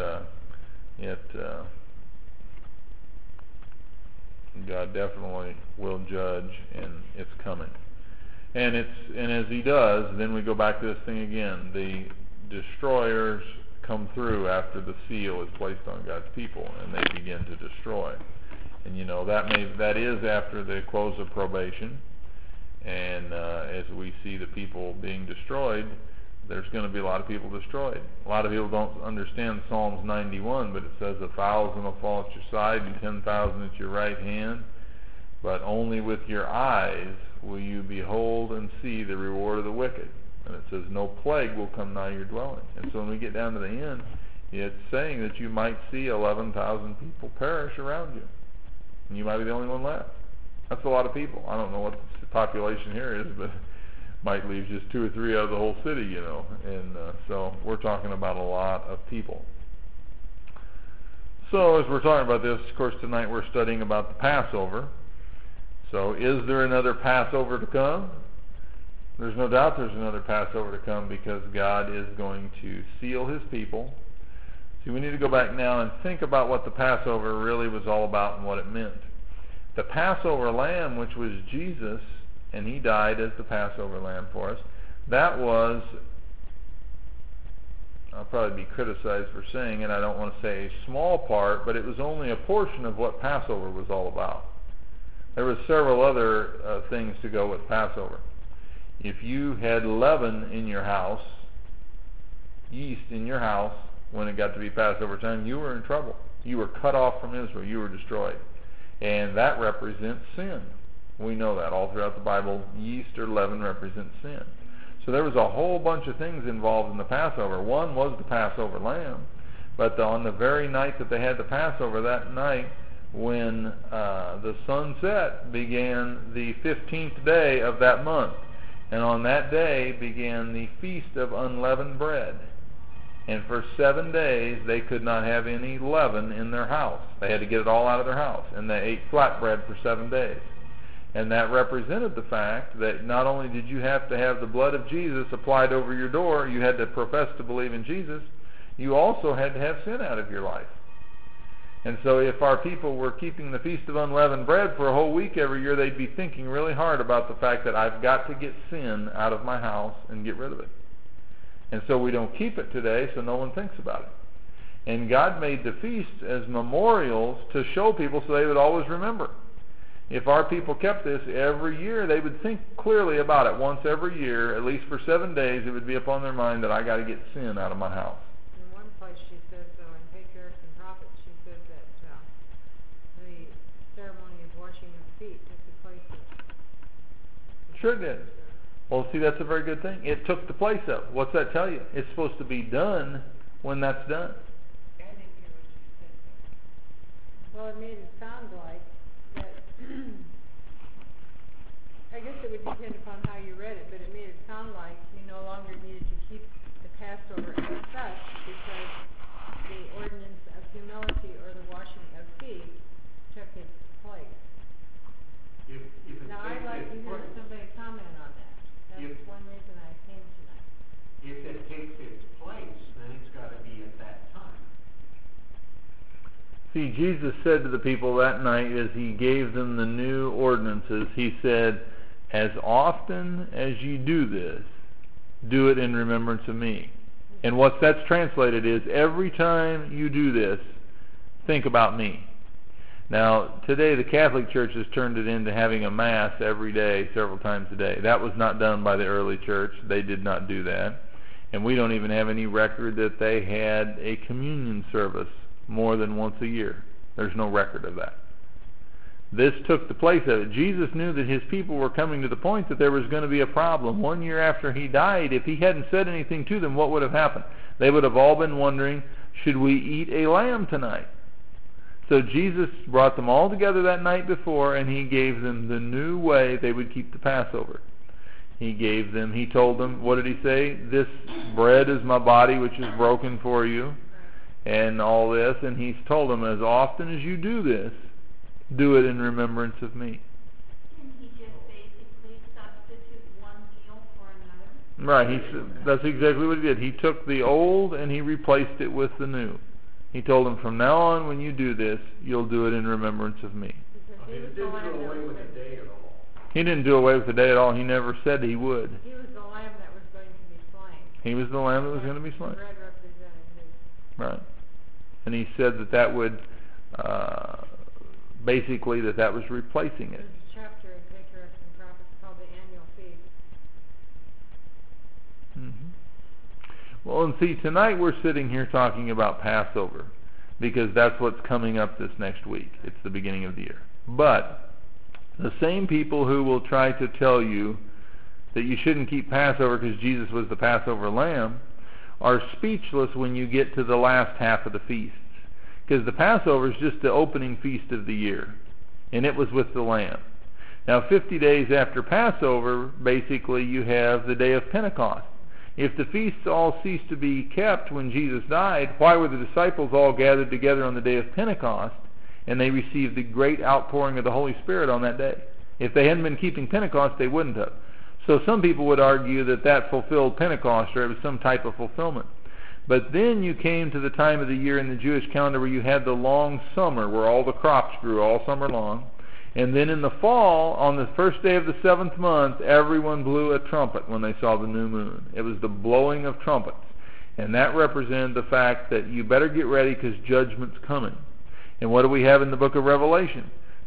S1: God definitely will judge, and it's coming. And as he does, then we go back to this thing again. The destroyers come through after the seal is placed on God's people, and they begin to destroy. And you know, that is after the close of probation. And as we see the people being destroyed, there's going to be a lot of people destroyed. A lot of people don't understand Psalms 91, but it says 1,000 will fall at your side and 10,000 at your right hand, but only with your eyes will you behold and see the reward of the wicked. And it says no plague will come nigh your dwelling. And so when we get down to the end, it's saying that you might see 11,000 people perish around you, and you might be the only one left. That's a lot of people. I don't know what the population here is, but might leave just 2 or 3 out of the whole city, you know. And so we're talking about a lot of people. So as we're talking about this, of course, tonight we're studying about the Passover. So is there another Passover to come? There's no doubt there's another Passover to come, because God is going to seal his people. See, we need to go back now and think about what the Passover really was all about and what it meant. The Passover lamb, which was Jesus, and he died as the Passover lamb for us, that was, I'll probably be criticized for saying it, I don't want to say a small part, but it was only a portion of what Passover was all about. There were several other things to go with Passover. If you had leaven in your house, yeast in your house, when it got to be Passover time, you were in trouble. You were cut off from Israel. You were destroyed. And that represents sin. We know that all throughout the Bible, yeast or leaven represents sin. So there was a whole bunch of things involved in the Passover. One was the Passover lamb, but on the very night that they had the Passover, that night when the sun set, began the 15th day of that month. And on that day began the Feast of Unleavened Bread. And for 7 days they could not have any leaven in their house. They had to get it all out of their house. And they ate flatbread for 7 days. And that represented the fact that not only did you have to have the blood of Jesus applied over your door, you had to profess to believe in Jesus, you also had to have sin out of your life. And so if our people were keeping the Feast of Unleavened Bread for a whole week every year, they'd be thinking really hard about the fact that I've got to get sin out of my house and get rid of it. And so we don't keep it today, so no one thinks about it. And God made the feasts as memorials to show people so they would always remember. If our people kept this every year, they would think clearly about it once every year, at least for 7 days. It would be upon their mind that I got to get sin out of my house.
S3: In one place she says, in Patriarchs and Prophets, she says that the ceremony of washing of feet took the place of it.
S1: Sure it did. Well, see, that's a very good thing. It took the place of. What's that tell you? It's supposed to be done when that's done.
S5: And if you were to
S3: Well, it made it sound like that, I guess it would depend upon how you read it, but it made it sound like you no longer needed to keep the Passover as such because the ordinance of humility or the washing of feet took its place.
S6: If it
S3: Now, I'd
S6: takes
S3: like to
S6: its
S3: hear
S6: place,
S3: somebody comment on that. That's
S6: If-
S3: one reason I came tonight.
S6: if it takes its place, then it's gotta be at that time.
S1: See, Jesus said to the people that night as he gave them the new ordinances, he said, as often as you do this, do it in remembrance of me. And what that's translated is, every time you do this, think about me. Now, today the Catholic Church has turned it into having a Mass every day, several times a day. That was not done by the early church. They did not do that. And we don't even have any record that they had a communion service more than once a year. There's no record of that. This took the place of it. Jesus knew that his people were coming to the point that there was going to be a problem. 1 year after he died, if he hadn't said anything to them, what would have happened? They would have all been wondering, should we eat a lamb tonight? So Jesus brought them all together that night before, and he gave them the new way they would keep the Passover. He told them, what did he say? This bread is my body which is broken for you, and all this. And he's told them, as often as you do this, do it in remembrance of me.
S4: Didn't he just basically substitute one meal for another?
S1: Right, that's exactly what he did. He took the old and he replaced it with the new. He told them, from now on when you do this, you'll do it in remembrance of me.
S3: Because
S6: He
S3: he was the
S6: didn't
S3: lamb
S6: do
S3: that
S6: away
S3: was
S6: with
S3: going
S6: the day at all.
S1: He didn't do away with the day at all. He never said he would.
S3: He was the lamb that was going to be slain.
S1: He was the lamb that was going to be slain.
S3: The bread represented his.
S1: Right. And he said that would, basically, that was replacing it.
S3: There's a chapter in Patriarchs and Prophets called the Annual Feast.
S1: Well, and see, tonight we're sitting here talking about Passover because that's what's coming up this next week. It's the beginning of the year. But the same people who will try to tell you that you shouldn't keep Passover because Jesus was the Passover lamb are speechless when you get to the last half of the feasts. Because the Passover is just the opening feast of the year, and it was with the lamb. Now, 50 days after Passover, basically, you have the day of Pentecost. If the feasts all ceased to be kept when Jesus died, why were the disciples all gathered together on the day of Pentecost, and they received the great outpouring of the Holy Spirit on that day? If they hadn't been keeping Pentecost, they wouldn't have. So some people would argue that fulfilled Pentecost, or it was some type of fulfillment. But then you came to the time of the year in the Jewish calendar where you had the long summer, where all the crops grew all summer long. And then in the fall, on the first day of the 7th month, everyone blew a trumpet when they saw the new moon. It was the blowing of trumpets. And that represented the fact that you better get ready because judgment's coming. And what do we have in the book of Revelation?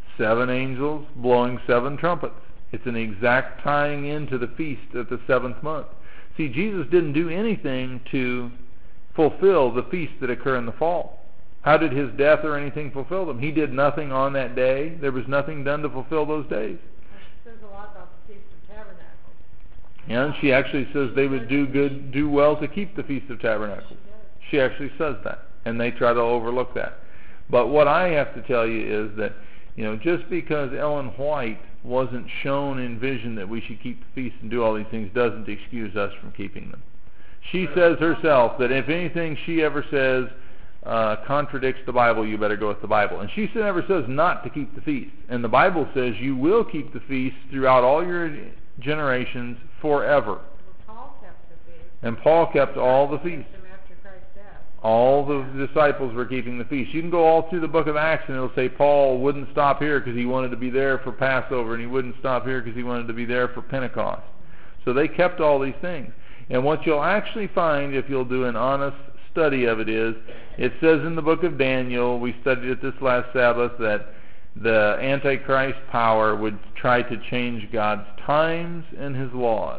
S1: 7 angels blowing 7 trumpets. It's an exact tying into the feast of the 7th month. See, Jesus didn't do anything to fulfill the feasts that occur in the fall. How did his death or anything fulfill them? He did nothing on that day. There was nothing done to fulfill those days.
S3: It says a lot about the Feast of Tabernacles.
S1: And she actually says they would do well to keep the Feast of Tabernacles. She actually says that, and they try to overlook that. But what I have to tell you is that, just because Ellen White wasn't shown in vision that we should keep the feast and do all these things doesn't excuse us from keeping them. She says herself that if anything she ever says contradicts the Bible, you better go with the Bible. And she never says not to keep the feast. And the Bible says you will keep the feast throughout all your generations forever.
S3: Well, Paul kept the feast.
S1: And Paul kept all the feasts.
S3: After Christ's death.
S1: All the disciples were keeping the feast. You can go all through the book of Acts and it'll say Paul wouldn't stop here because he wanted to be there for Passover, and he wouldn't stop here because he wanted to be there for Pentecost. So they kept all these things. And what you'll actually find if you'll do an honest study of it is, it says in the book of Daniel, we studied it this last Sabbath, that the Antichrist power would try to change God's times and his laws.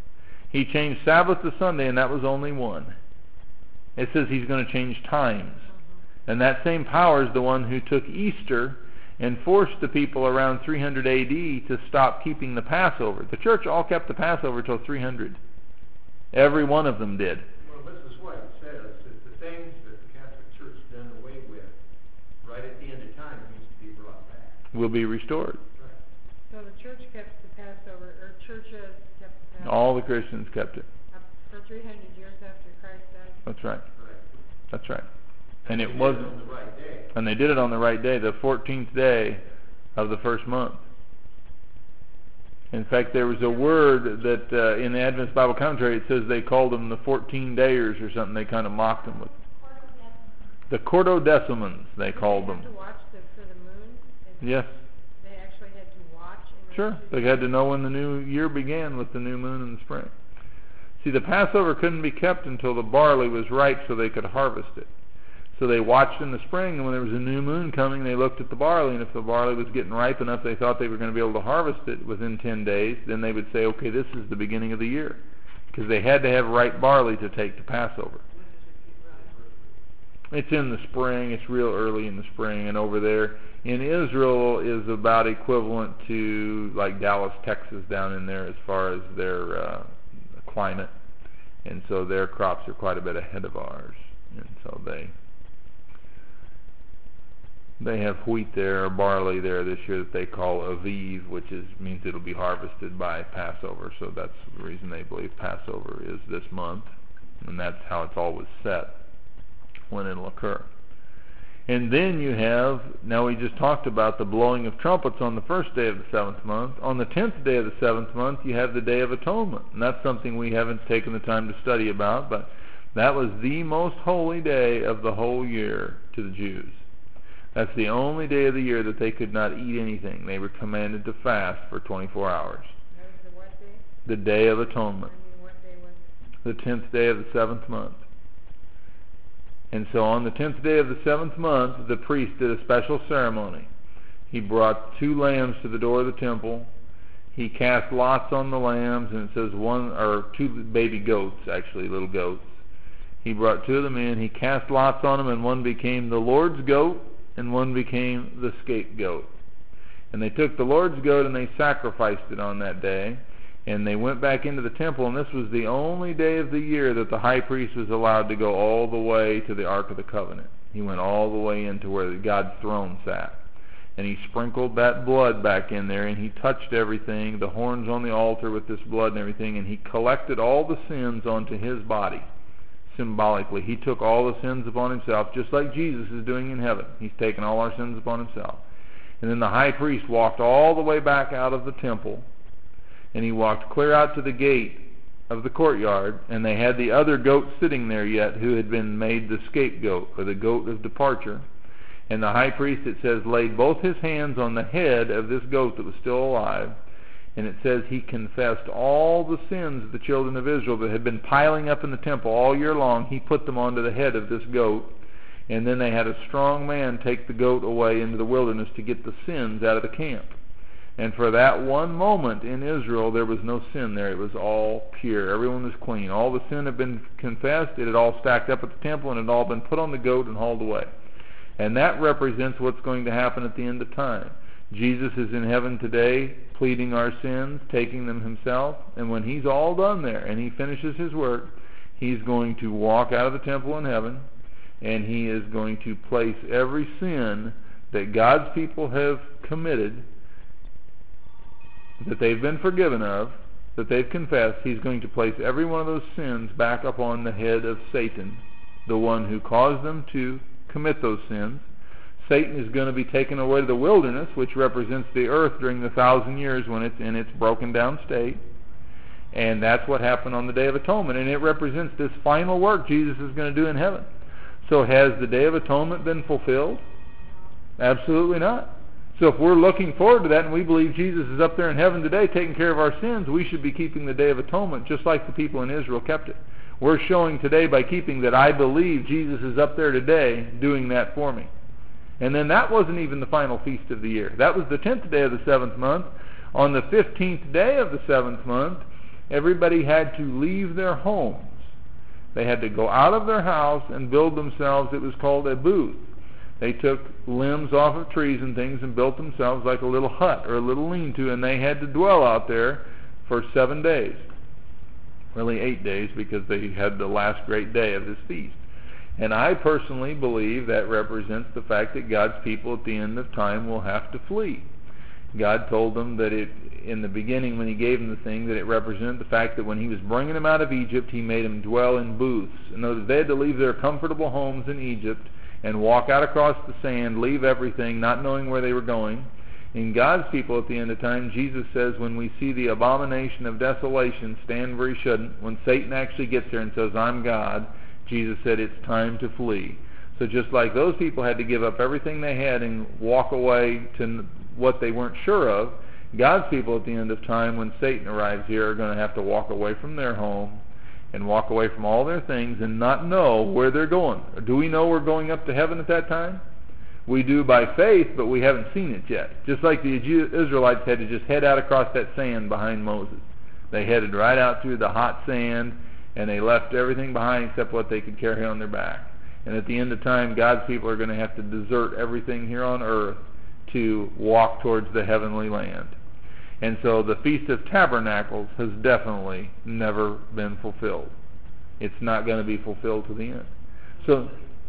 S1: He changed Sabbath to Sunday, and that was only one. It says he's going to change times. And that same power is the one who took Easter and forced the people around 300 A.D. to stop keeping the Passover. The church all kept the Passover till 300. Every one of them did.
S6: Well, this is what it says, that the things that the Catholic Church done away with right at the end of time,
S1: will be restored.
S3: So the church kept the Passover, or churches kept the Passover.
S1: All the Christians kept it.
S3: For 300 years after Christ died.
S1: That's right.
S6: Right.
S1: That's right. And
S6: They
S1: it
S6: did
S1: wasn't,
S6: on the right day.
S1: and they did it on the right day, the 14th day of the first month. In fact, there was a word that in the Adventist Bible Commentary, it says they called them the 14-dayers or something. They kind of mocked them with the Quartodecimans, they called them.
S3: Did they have to watch for the moon?
S1: Yes.
S3: They actually had to watch. In
S1: Sure.
S3: order to
S1: They had to know when the new year began with the new moon in the spring. See, the Passover couldn't be kept until the barley was ripe so they could harvest it. So they watched in the spring, and when there was a new moon coming, they looked at the barley, and if the barley was getting ripe enough they thought they were going to be able to harvest it within 10 days, then they would say, okay, this is the beginning of the year. Because they had to have ripe barley to take to Passover. It's in the spring. It's real early in the spring, and over there in Israel is about equivalent to like Dallas, Texas down in there as far as their climate. And so their crops are quite a bit ahead of ours. And so they have wheat there, or barley there this year that they call Aviv, which means it'll be harvested by Passover. So that's the reason they believe Passover is this month, and that's how it's always set when it'll occur. And then you have, now we just talked about the blowing of trumpets on the first day of the 7th month. On the 10th day of the 7th month, you have the Day of Atonement. And that's something we haven't taken the time to study about, but that was the most holy day of the whole year to the Jews. That's the only day of the year that they could not eat anything. They were commanded to fast for 24 hours.
S3: That was the what day?
S1: The Day of Atonement.
S3: What day was it?
S1: The 10th day of the 7th month. And so on the 10th day of the 7th month, the priest did a special ceremony. He brought 2 lambs to the door of the temple. He cast lots on the lambs, and it says 2 baby goats, actually, little goats. He brought 2 of them in. He cast lots on them, and one became the Lord's goat, and one became the scapegoat. And they took the Lord's goat and they sacrificed it on that day. And they went back into the temple, and this was the only day of the year that the high priest was allowed to go all the way to the Ark of the Covenant. He went all the way into where God's throne sat. And he sprinkled that blood back in there, and he touched everything, the horns on the altar with this blood and everything, and he collected all the sins onto his body. Symbolically, he took all the sins upon himself, just like Jesus is doing in heaven. He's taken all our sins upon himself. And then the high priest walked all the way back out of the temple, and he walked clear out to the gate of the courtyard, and they had the other goat sitting there yet, who had been made the scapegoat, or the goat of departure. And the high priest, it says, laid both his hands on the head of this goat that was still alive, and it says he confessed all the sins of the children of Israel that had been piling up in the temple all year long. He put them onto the head of this goat, and then they had a strong man take the goat away into the wilderness to get the sins out of the camp. And for that one moment in Israel, there was no sin there. It was all pure. Everyone was clean. All the sin had been confessed. It had all stacked up at the temple, and it had all been put on the goat and hauled away. And that represents what's going to happen at the end of time. Jesus is in heaven today, pleading our sins, taking them himself, and when he's all done there and he finishes his work, he's going to walk out of the temple in heaven, and he is going to place every sin that God's people have committed, that they've been forgiven of, that they've confessed. He's going to place every one of those sins back upon the head of Satan, the one who caused them to commit those sins. Satan is going to be taken away to the wilderness, which represents the earth during the 1,000 years when it's in its broken down state. And that's what happened on the Day of Atonement. And it represents this final work Jesus is going to do in heaven. So has the Day of Atonement been fulfilled? Absolutely not. So if we're looking forward to that and we believe Jesus is up there in heaven today taking care of our sins, we should be keeping the Day of Atonement just like the people in Israel kept it. We're showing today by keeping that I believe Jesus is up there today doing that for me. And then that wasn't even the final feast of the year. That was the 10th day of the 7th month. On the 15th day of the 7th month, everybody had to leave their homes. They had to go out of their house and build themselves, it was called a booth. They took limbs off of trees and things and built themselves like a little hut or a little lean-to, and they had to dwell out there for 7 days. Really 8 days, because they had the last great day of this feast. And I personally believe that represents the fact that God's people at the end of time will have to flee. God told them that in the beginning when he gave them the thing, that it represented the fact that when he was bringing them out of Egypt, he made them dwell in booths. In other words, they had to leave their comfortable homes in Egypt and walk out across the sand, leave everything, not knowing where they were going. In God's people at the end of time, Jesus says when we see the abomination of desolation stand where he shouldn't, when Satan actually gets there and says, I'm God, Jesus said it's time to flee. So just like those people had to give up everything they had and walk away to what they weren't sure of, God's people at the end of time, when Satan arrives here, are going to have to walk away from their home and walk away from all their things and not know where they're going. Do we know we're going up to heaven at that time? We do by faith, but we haven't seen it yet. Just like the Israelites had to just head out across that sand behind Moses. They headed right out through the hot sand, and they left everything behind except what they could carry on their back. And at the end of time, God's people are going to have to desert everything here on earth to walk towards the heavenly land. And so the Feast of Tabernacles has definitely never been fulfilled. It's not going to be fulfilled to the end. So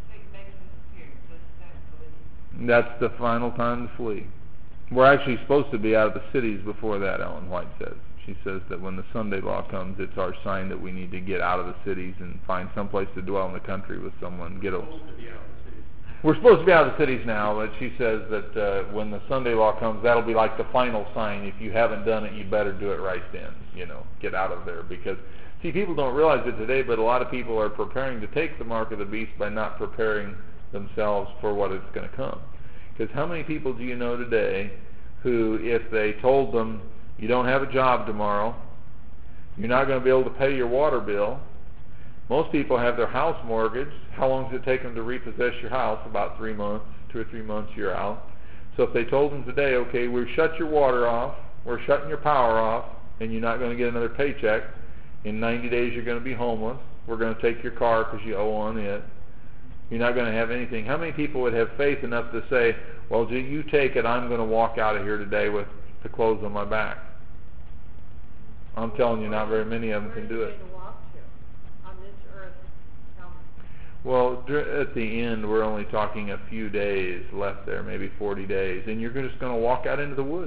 S1: that's the final time to flee. We're actually supposed to be out of the cities before that, Ellen White says. She says that when the Sunday law comes, it's our sign that we need to get out of the cities and find some place to dwell in the country with someone. We're supposed to be out of the cities now, but she says that when the Sunday law comes, that'll be like the final sign. If you haven't done it, you better do it right then. Get out of there. Because, see, people don't realize it today, but a lot of people are preparing to take the mark of the beast by not preparing themselves for what is going to come. Because how many people do you know today who, if they told them, you don't have a job tomorrow, you're not going to be able to pay your water bill. Most people have their house mortgaged. How long does it take them to repossess your house? About 3 months, 2 or 3 months, you're out. So if they told them today, okay, we've shut your water off, we're shutting your power off, and you're not going to get another paycheck. In 90 days you're going to be homeless. We're going to take your car because you owe on it. You're not going to have anything. How many people would have faith enough to say, well, you take it, I'm going to walk out of here today with the clothes on my back? I'm telling you, not very many of them can do it. Well, at the end, we're only talking a few days left there, maybe 40 days, and you're just going to walk out into the woods.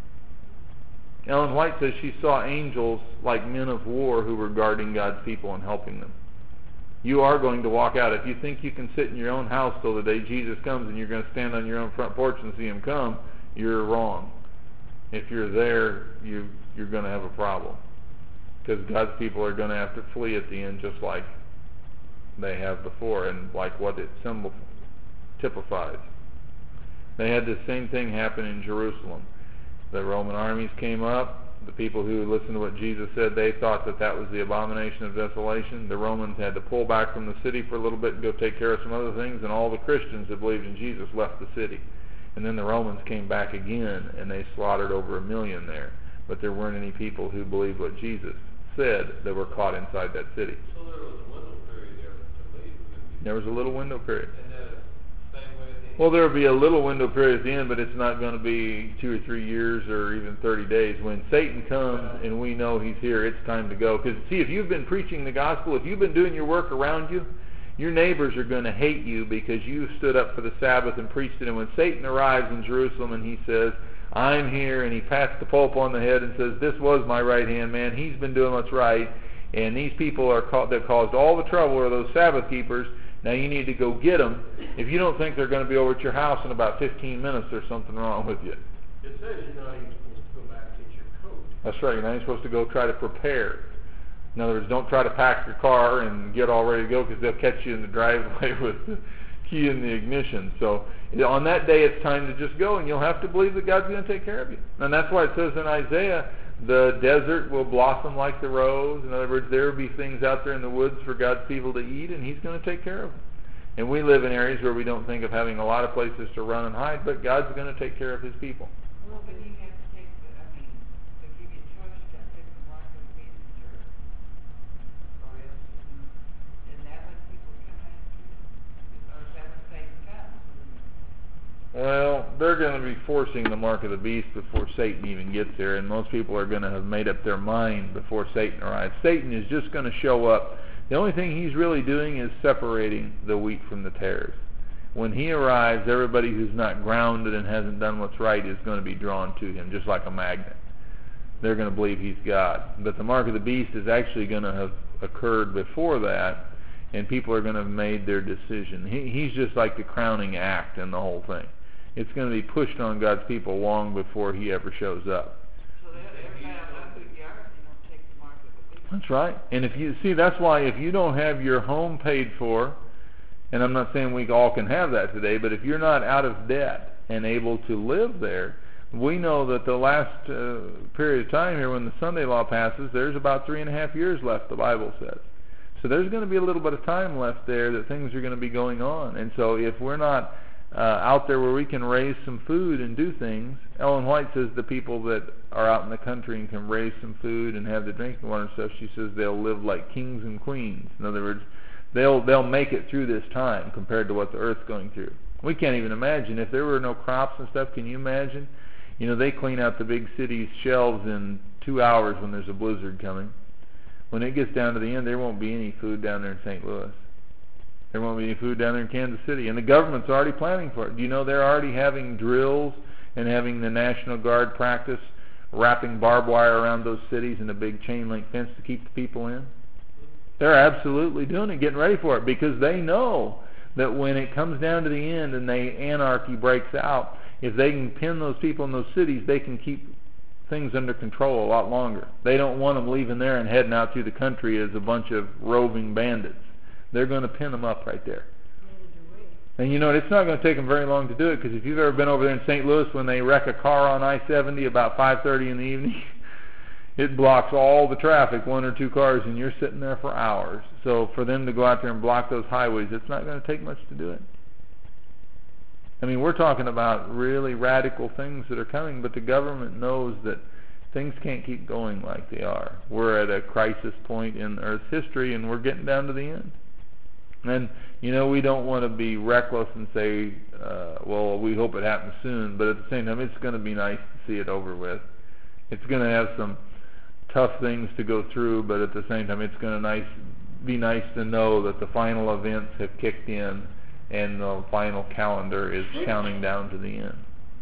S1: Ellen White says she saw angels like men of war who were guarding God's people and helping them. You are going to walk out. If you think you can sit in your own house till the day Jesus comes and you're going to stand on your own front porch and see him come, you're wrong. If you're there, you're going to have a problem. Because God's people are going to have to flee at the end just like they have before, and like what it typifies. They had the same thing happen in Jerusalem. The Roman armies came up. The people who listened to what Jesus said, they thought that was the abomination of desolation. The Romans had to pull back from the city for a little bit and go take care of some other things, and all the Christians that believed in Jesus left the city. And then the Romans came back again, and they slaughtered over 1 million there. But there weren't any people who believed what Jesus said that were caught inside that city.
S2: So there was a window period there to leave.
S1: There was a little window period.
S2: And then same way at the end.
S1: Well, there will be a little window period at the end, but it's not going to be 2 or 3 years or even 30 days. When Satan comes and we know he's here, it's time to go. Because, see, if you've been preaching the gospel, if you've been doing your work around you, your neighbors are going to hate you because you stood up for the Sabbath and preached it. And when Satan arrives in Jerusalem and he says, I'm here, and he pats the Pope on the head and says, this was my right-hand man, he's been doing what's right, and these people that caused all the trouble are those Sabbath keepers. Now you need to go get them. If you don't think they're going to be over at your house in about 15 minutes, there's something wrong with you.
S6: It says you're not even supposed to go back and get your coat.
S1: That's right. You're not even supposed to go try to prepare. In other words, don't try to pack your car and get all ready to go because they'll catch you in the driveway with the key in the ignition. So on that day, it's time to just go, and you'll have to believe that God's going to take care of you. And that's why it says in Isaiah, the desert will blossom like the rose. In other words, there will be things out there in the woods for God's people to eat, and he's going to take care of them. And we live in areas where we don't think of having a lot of places to run and hide, but God's going to take care of his people.
S5: Well, but you have to take to give you a choice, you have to take the mark of the beast or else, isn't that when people come after you? Or is that when Satan comes?
S1: Well, they're going to be forcing the mark of the beast before Satan even gets there, and most people are going to have made up their mind before Satan arrives. Satan is just going to show up. The only thing he's really doing is separating the wheat from the tares. When he arrives, everybody who's not grounded and hasn't done what's right is going to be drawn to him, just like a magnet. They're going to believe he's God. But the mark of the beast is actually going to have occurred before that, and people are going to have made their decision. He's just like the crowning act in the whole thing. It's going to be pushed on God's people long before he ever shows up.
S5: So that every time I put yard, you don't take the mark of the beast.
S1: That's right. And if you see, that's why if you don't have your home paid for, and I'm not saying we all can have that today, but if you're not out of debt and able to live there, we know that the last period of time here when the Sunday law passes, there's about 3.5 years left, the Bible says. So there's going to be a little bit of time left there that things are going to be going on. And so if we're not out there where we can raise some food and do things, Ellen White says the people that are out in the country and can raise some food and have the drinking water and stuff, she says they'll live like kings and queens. In other words, they'll make it through this time compared to what the earth's going through. We can't even imagine. If there were no crops and stuff, can you imagine? You know, they clean out the big city's shelves in 2 hours when there's a blizzard coming. When it gets down to the end, there won't be any food down there in St. Louis. There won't be any food down there in Kansas City. And the government's already planning for it. Do you know they're already having drills and having the National Guard practice wrapping barbed wire around those cities and a big chain link fence to keep the people in? They're absolutely doing it, getting ready for it, because they know that when it comes down to the end and the anarchy breaks out, if they can pin those people in those cities, they can keep things under control a lot longer. They don't want them leaving there and heading out through the country as a bunch of roving bandits. They're going to pin them up right there. And you know, it's not going to take them very long to do it, because if you've ever been over there in St. Louis when they wreck a car on I-70 about 5:30 in the evening, it blocks all the traffic, 1 or 2 cars, and you're sitting there for hours. So for them to go out there and block those highways, it's not going to take much to do it. I mean, we're talking about really radical things that are coming, but the government knows that things can't keep going like they are. We're at a crisis point in Earth's history, and we're getting down to the end. And, you know, we don't want to be reckless and say, well, we hope it happens soon, but at the same time, it's going to be nice to see it over with. It's going to have some tough things to go through, but at the same time, it's going to be nice to know that the final events have kicked in and the final calendar is counting down to the end.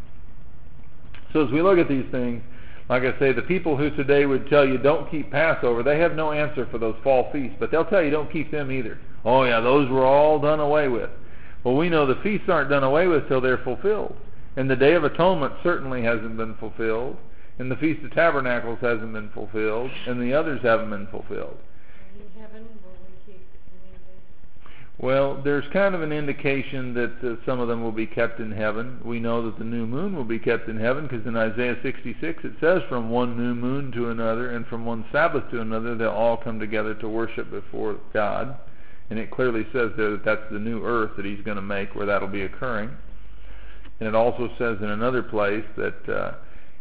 S1: So as we look at these things, like I say, the people who today would tell you don't keep Passover, they have no answer for those fall feasts, but they'll tell you don't keep them either. Oh yeah, those were all done away with. Well, we know the feasts aren't done away with till they're fulfilled. And the Day of Atonement certainly hasn't been fulfilled. And the Feast of Tabernacles hasn't been fulfilled. And the others haven't been fulfilled.
S3: In heaven, will we keep any of these?
S1: Well, there's kind of an indication that some of them will be kept in heaven. We know that the new moon will be kept in heaven, because in Isaiah 66 it says from one new moon to another and from one Sabbath to another they'll all come together to worship before God. And it clearly says there that that's the new earth that he's going to make, where that'll be occurring. And it also says in another place that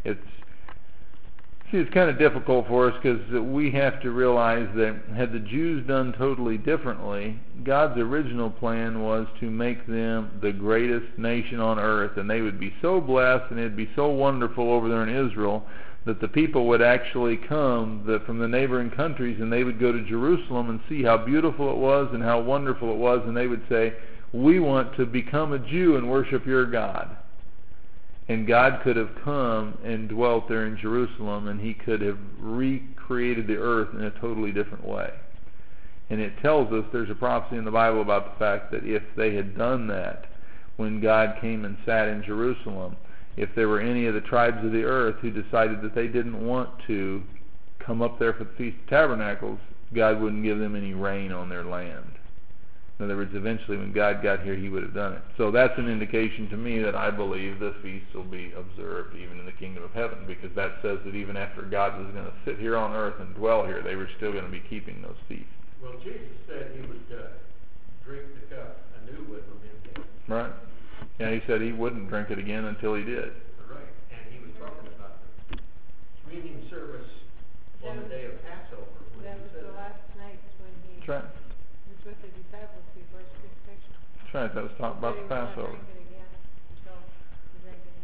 S1: it's kind of difficult for us, because we have to realize that had the Jews done totally differently, God's original plan was to make them the greatest nation on earth, and they would be so blessed and it'd be so wonderful over there in Israel that the people would actually come from the neighboring countries, and they would go to Jerusalem and see how beautiful it was and how wonderful it was, and they would say, we want to become a Jew and worship your God. And God could have come and dwelt there in Jerusalem, and he could have recreated the earth in a totally different way. And it tells us, there's a prophecy in the Bible about the fact that if they had done that when God came and sat in Jerusalem, if there were any of the tribes of the earth who decided that they didn't want to come up there for the Feast of Tabernacles, God wouldn't give them any rain on their land. In other words, eventually when God got here, he would have done it. So that's an indication to me that I believe the feasts will be observed even in the kingdom of heaven, because that says that even after God was going to sit here on earth and dwell here, they were still going to be keeping those feasts.
S6: Well, Jesus said he would drink the cup anew with them in heaven.
S1: Right. Yeah, he said he wouldn't drink it again until he did.
S6: Right. And he was talking about the communion service on the day of Passover.
S3: That was the last night when he
S1: That's right.
S3: was with the disciples before his crucifixion.
S1: That's right. That was talking about the Passover.
S3: He would not drink it again until he drank it in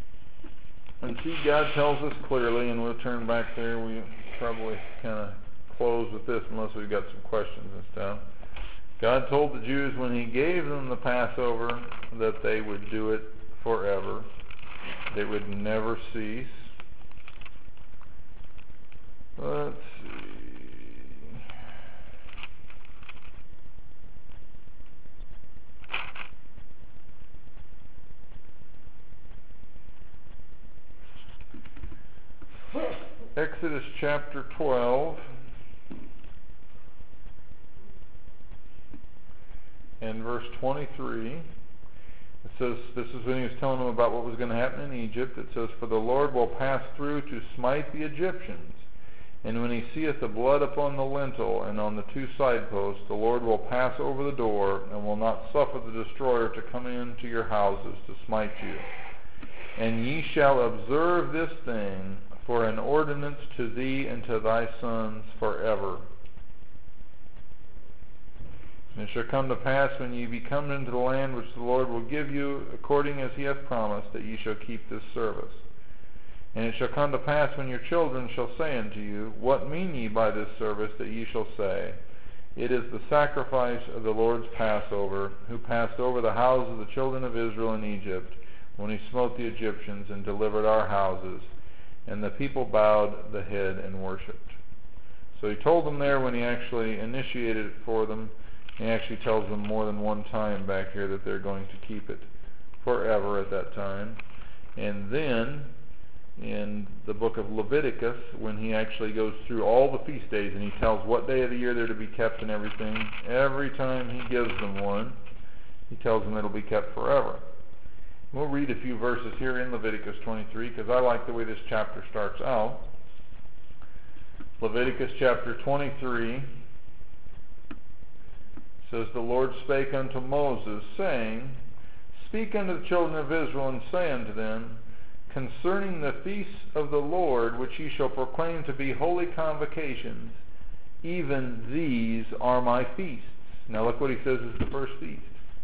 S3: heaven.
S1: And see, God tells us clearly, and we'll turn back there. We probably kind of close with this unless we've got some questions and stuff. God told the Jews when he gave them the Passover that they would do it forever. They would never cease. Let's see. Exodus chapter 12 and verse 23. It says, this is when he was telling them about what was going to happen in Egypt. It says, "For the Lord will pass through to smite the Egyptians. And when he seeth the blood upon the lintel and on the two side posts, the Lord will pass over the door and will not suffer the destroyer to come into your houses to smite you. And ye shall observe this thing for an ordinance to thee and to thy sons forever. And it shall come to pass when ye be come into the land which the Lord will give you, according as he hath promised, that ye shall keep this service. And it shall come to pass when your children shall say unto you, What mean ye by this service, that ye shall say, It is the sacrifice of the Lord's Passover, who passed over the houses of the children of Israel in Egypt, when he smote the Egyptians and delivered our houses. And the people bowed the head and worshipped." So he told them there when he actually initiated it for them. He actually tells them more than one time back here that they're going to keep it forever at that time. And then in the book of Leviticus, when he actually goes through all the feast days and he tells what day of the year they're to be kept and everything, every time he gives them one, he tells them it'll be kept forever. We'll read a few verses here in Leviticus 23 because I like the way this chapter starts out. Leviticus chapter 23 says, "The Lord spake unto Moses, saying, Speak unto the children of Israel, and say unto them, Concerning the feasts of the Lord, which ye shall proclaim to be holy convocations, even these are my feasts." Now look what he says is the first feast.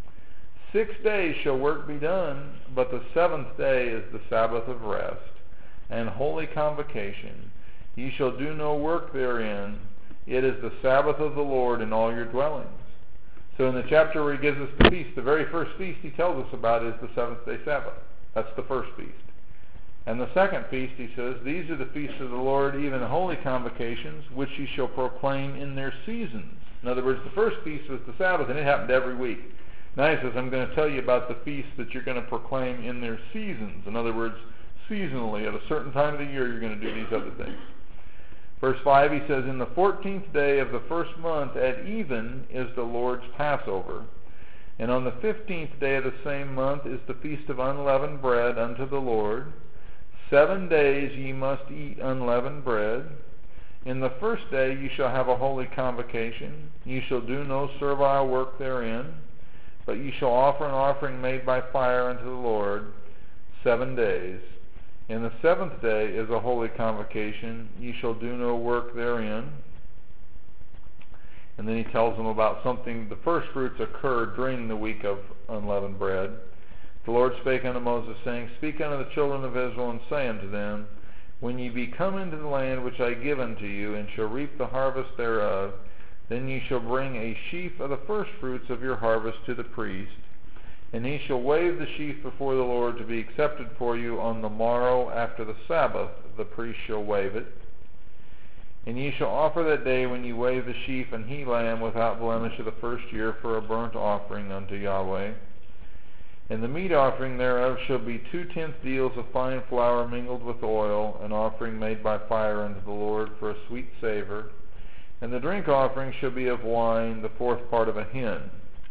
S1: 6 days shall work be done, but the seventh day is the Sabbath of rest, and holy convocation. Ye shall do no work therein. It is the Sabbath of the Lord in all your dwellings. So in the chapter where he gives us the feast, the very first feast he tells us about is the seventh day Sabbath. That's the first feast. And the second feast, he says, "These are the feasts of the Lord, even holy convocations, which ye shall proclaim in their seasons." In other words, the first feast was the Sabbath, and it happened every week. Now he says, I'm going to tell you about the feasts that you're going to proclaim in their seasons. In other words, seasonally, at a certain time of the year, you're going to do these other things. Verse 5, he says, "In the 14th day of the first month at even is the Lord's Passover. And on the 15th day of the same month is the feast of unleavened bread unto the Lord. 7 days ye must eat unleavened bread. In the first day ye shall have a holy convocation. Ye shall do no servile work therein, but ye shall offer an offering made by fire unto the Lord 7 days. In the seventh day is a holy convocation. Ye shall do no work therein." And then he tells them about something. The first fruits occur during the week of unleavened bread. "The Lord spake unto Moses, saying, Speak unto the children of Israel, and say unto them, When ye be come into the land which I give unto you, and shall reap the harvest thereof, then ye shall bring a sheaf of the first fruits of your harvest to the priest, and he shall wave the sheaf before the Lord to be accepted for you on the morrow after the Sabbath. The priest shall wave it. And ye shall offer that day when ye wave the sheaf an he lamb without blemish of the first year for a burnt offering unto Yahweh. And the meat offering thereof shall be 2/10 deals of fine flour mingled with oil, an offering made by fire unto the Lord for a sweet savor. And the drink offering shall be of wine, the 4th part of a hin."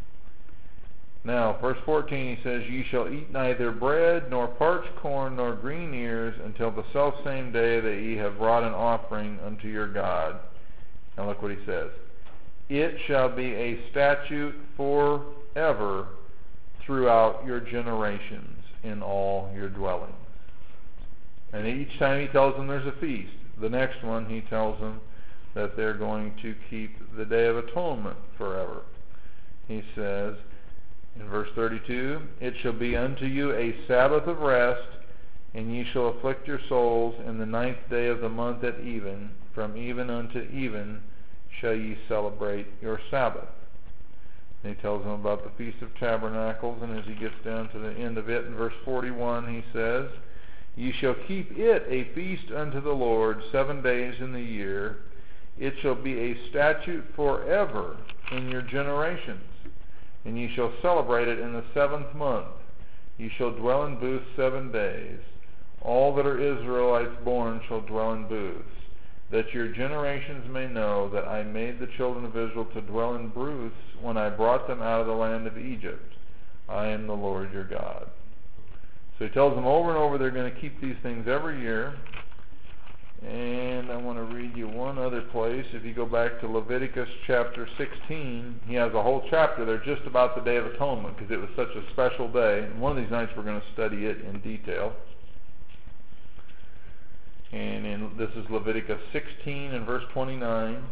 S1: Now, verse 14, he says, "Ye shall eat neither bread, nor parched corn, nor green ears, until the selfsame day that ye have brought an offering unto your God." Now look what he says. "It shall be a statute forever throughout your generations in all your dwellings." And each time he tells them there's a feast. The next one he tells them that they're going to keep the Day of Atonement forever. He says in verse 32, "It shall be unto you a Sabbath of rest, and ye shall afflict your souls in the 9th day of the month at even. From even unto even shall ye celebrate your Sabbath. And he tells them about the Feast of Tabernacles, and as he gets down to the end of it, in verse 41, he says, Ye shall keep it a feast unto the Lord 7 days in the year. It shall be a statute forever in your generations, and ye shall celebrate it in the 7th month. Ye shall dwell in booths 7 days. All that are Israelites born shall dwell in booths, that your generations may know that I made the children of Israel to dwell in booths when I brought them out of the land of Egypt. I am the Lord your God. So he tells them over and over they're going to keep these things every year. And I want to read you one other place. If you go back to Leviticus chapter 16, he has a whole chapter there just about the Day of Atonement, because it was such a special day. And one of these nights we're going to study it in detail. And this is Leviticus 16 and verse 29.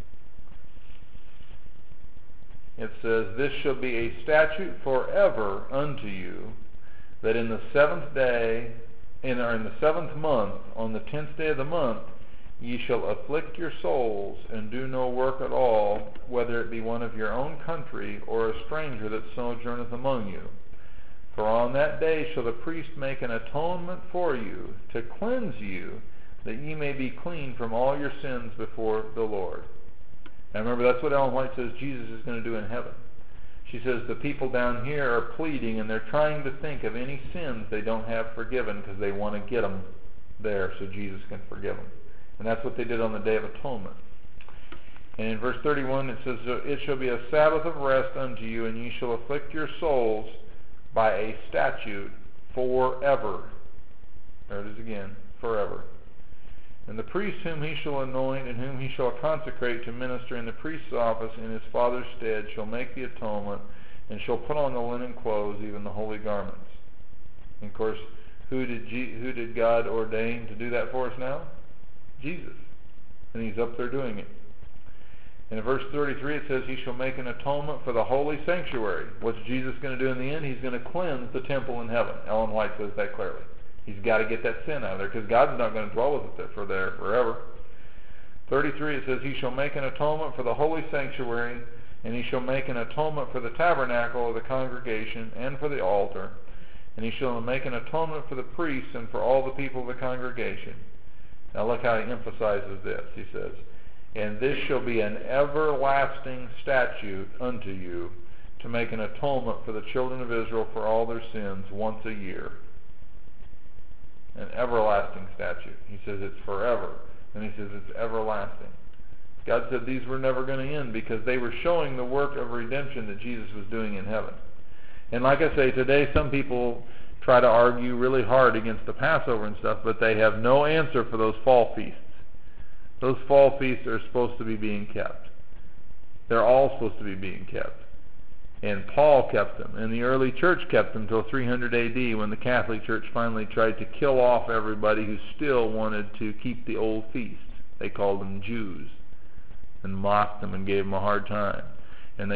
S1: It says, This shall be a statute forever unto you, that in the 7th day, in the 7th month, on the 10th day of the month, ye shall afflict your souls, and do no work at all, whether it be one of your own country, or a stranger that sojourneth among you. For on that day shall the priest make an atonement for you, to cleanse you, that ye may be clean from all your sins before the Lord. Now remember, that's what Ellen White says Jesus is going to do in heaven. She says the people down here are pleading, and they're trying to think of any sins they don't have forgiven, because they want to get them there so Jesus can forgive them. And that's what they did on the Day of Atonement. And in verse 31 it says, It shall be a Sabbath of rest unto you, and ye shall afflict your souls by a statute forever. There it is again, forever. And the priest whom he shall anoint, and whom he shall consecrate to minister in the priest's office in his father's stead, shall make the atonement, and shall put on the linen clothes, even the holy garments. And of course, who did God ordain to do that for us now? Jesus. And he's up there doing it. And in verse 33 it says, He shall make an atonement for the holy sanctuary. What's Jesus going to do in the end? He's going to cleanse the temple in heaven. Ellen White says that clearly. He's got to get that sin out of there, because God's not going to dwell with it forever. 33, it says, He shall make an atonement for the holy sanctuary, and he shall make an atonement for the tabernacle of the congregation, and for the altar. And he shall make an atonement for the priests, and for all the people of the congregation. Now look how he emphasizes this. He says, And this shall be an everlasting statute unto you, to make an atonement for the children of Israel for all their sins once a year. An everlasting statute. He says it's forever. And he says it's everlasting. God said these were never going to end, because they were showing the work of redemption that Jesus was doing in heaven. And like I say, today some people try to argue really hard against the Passover and stuff, but they have no answer for those fall feasts. Those fall feasts are supposed to be being kept. They're all supposed to be being kept. And Paul kept them, and the early church kept them until 300 AD, when the Catholic Church finally tried to kill off everybody who still wanted to keep the old feasts. They called them Jews, and mocked them and gave them a hard time. And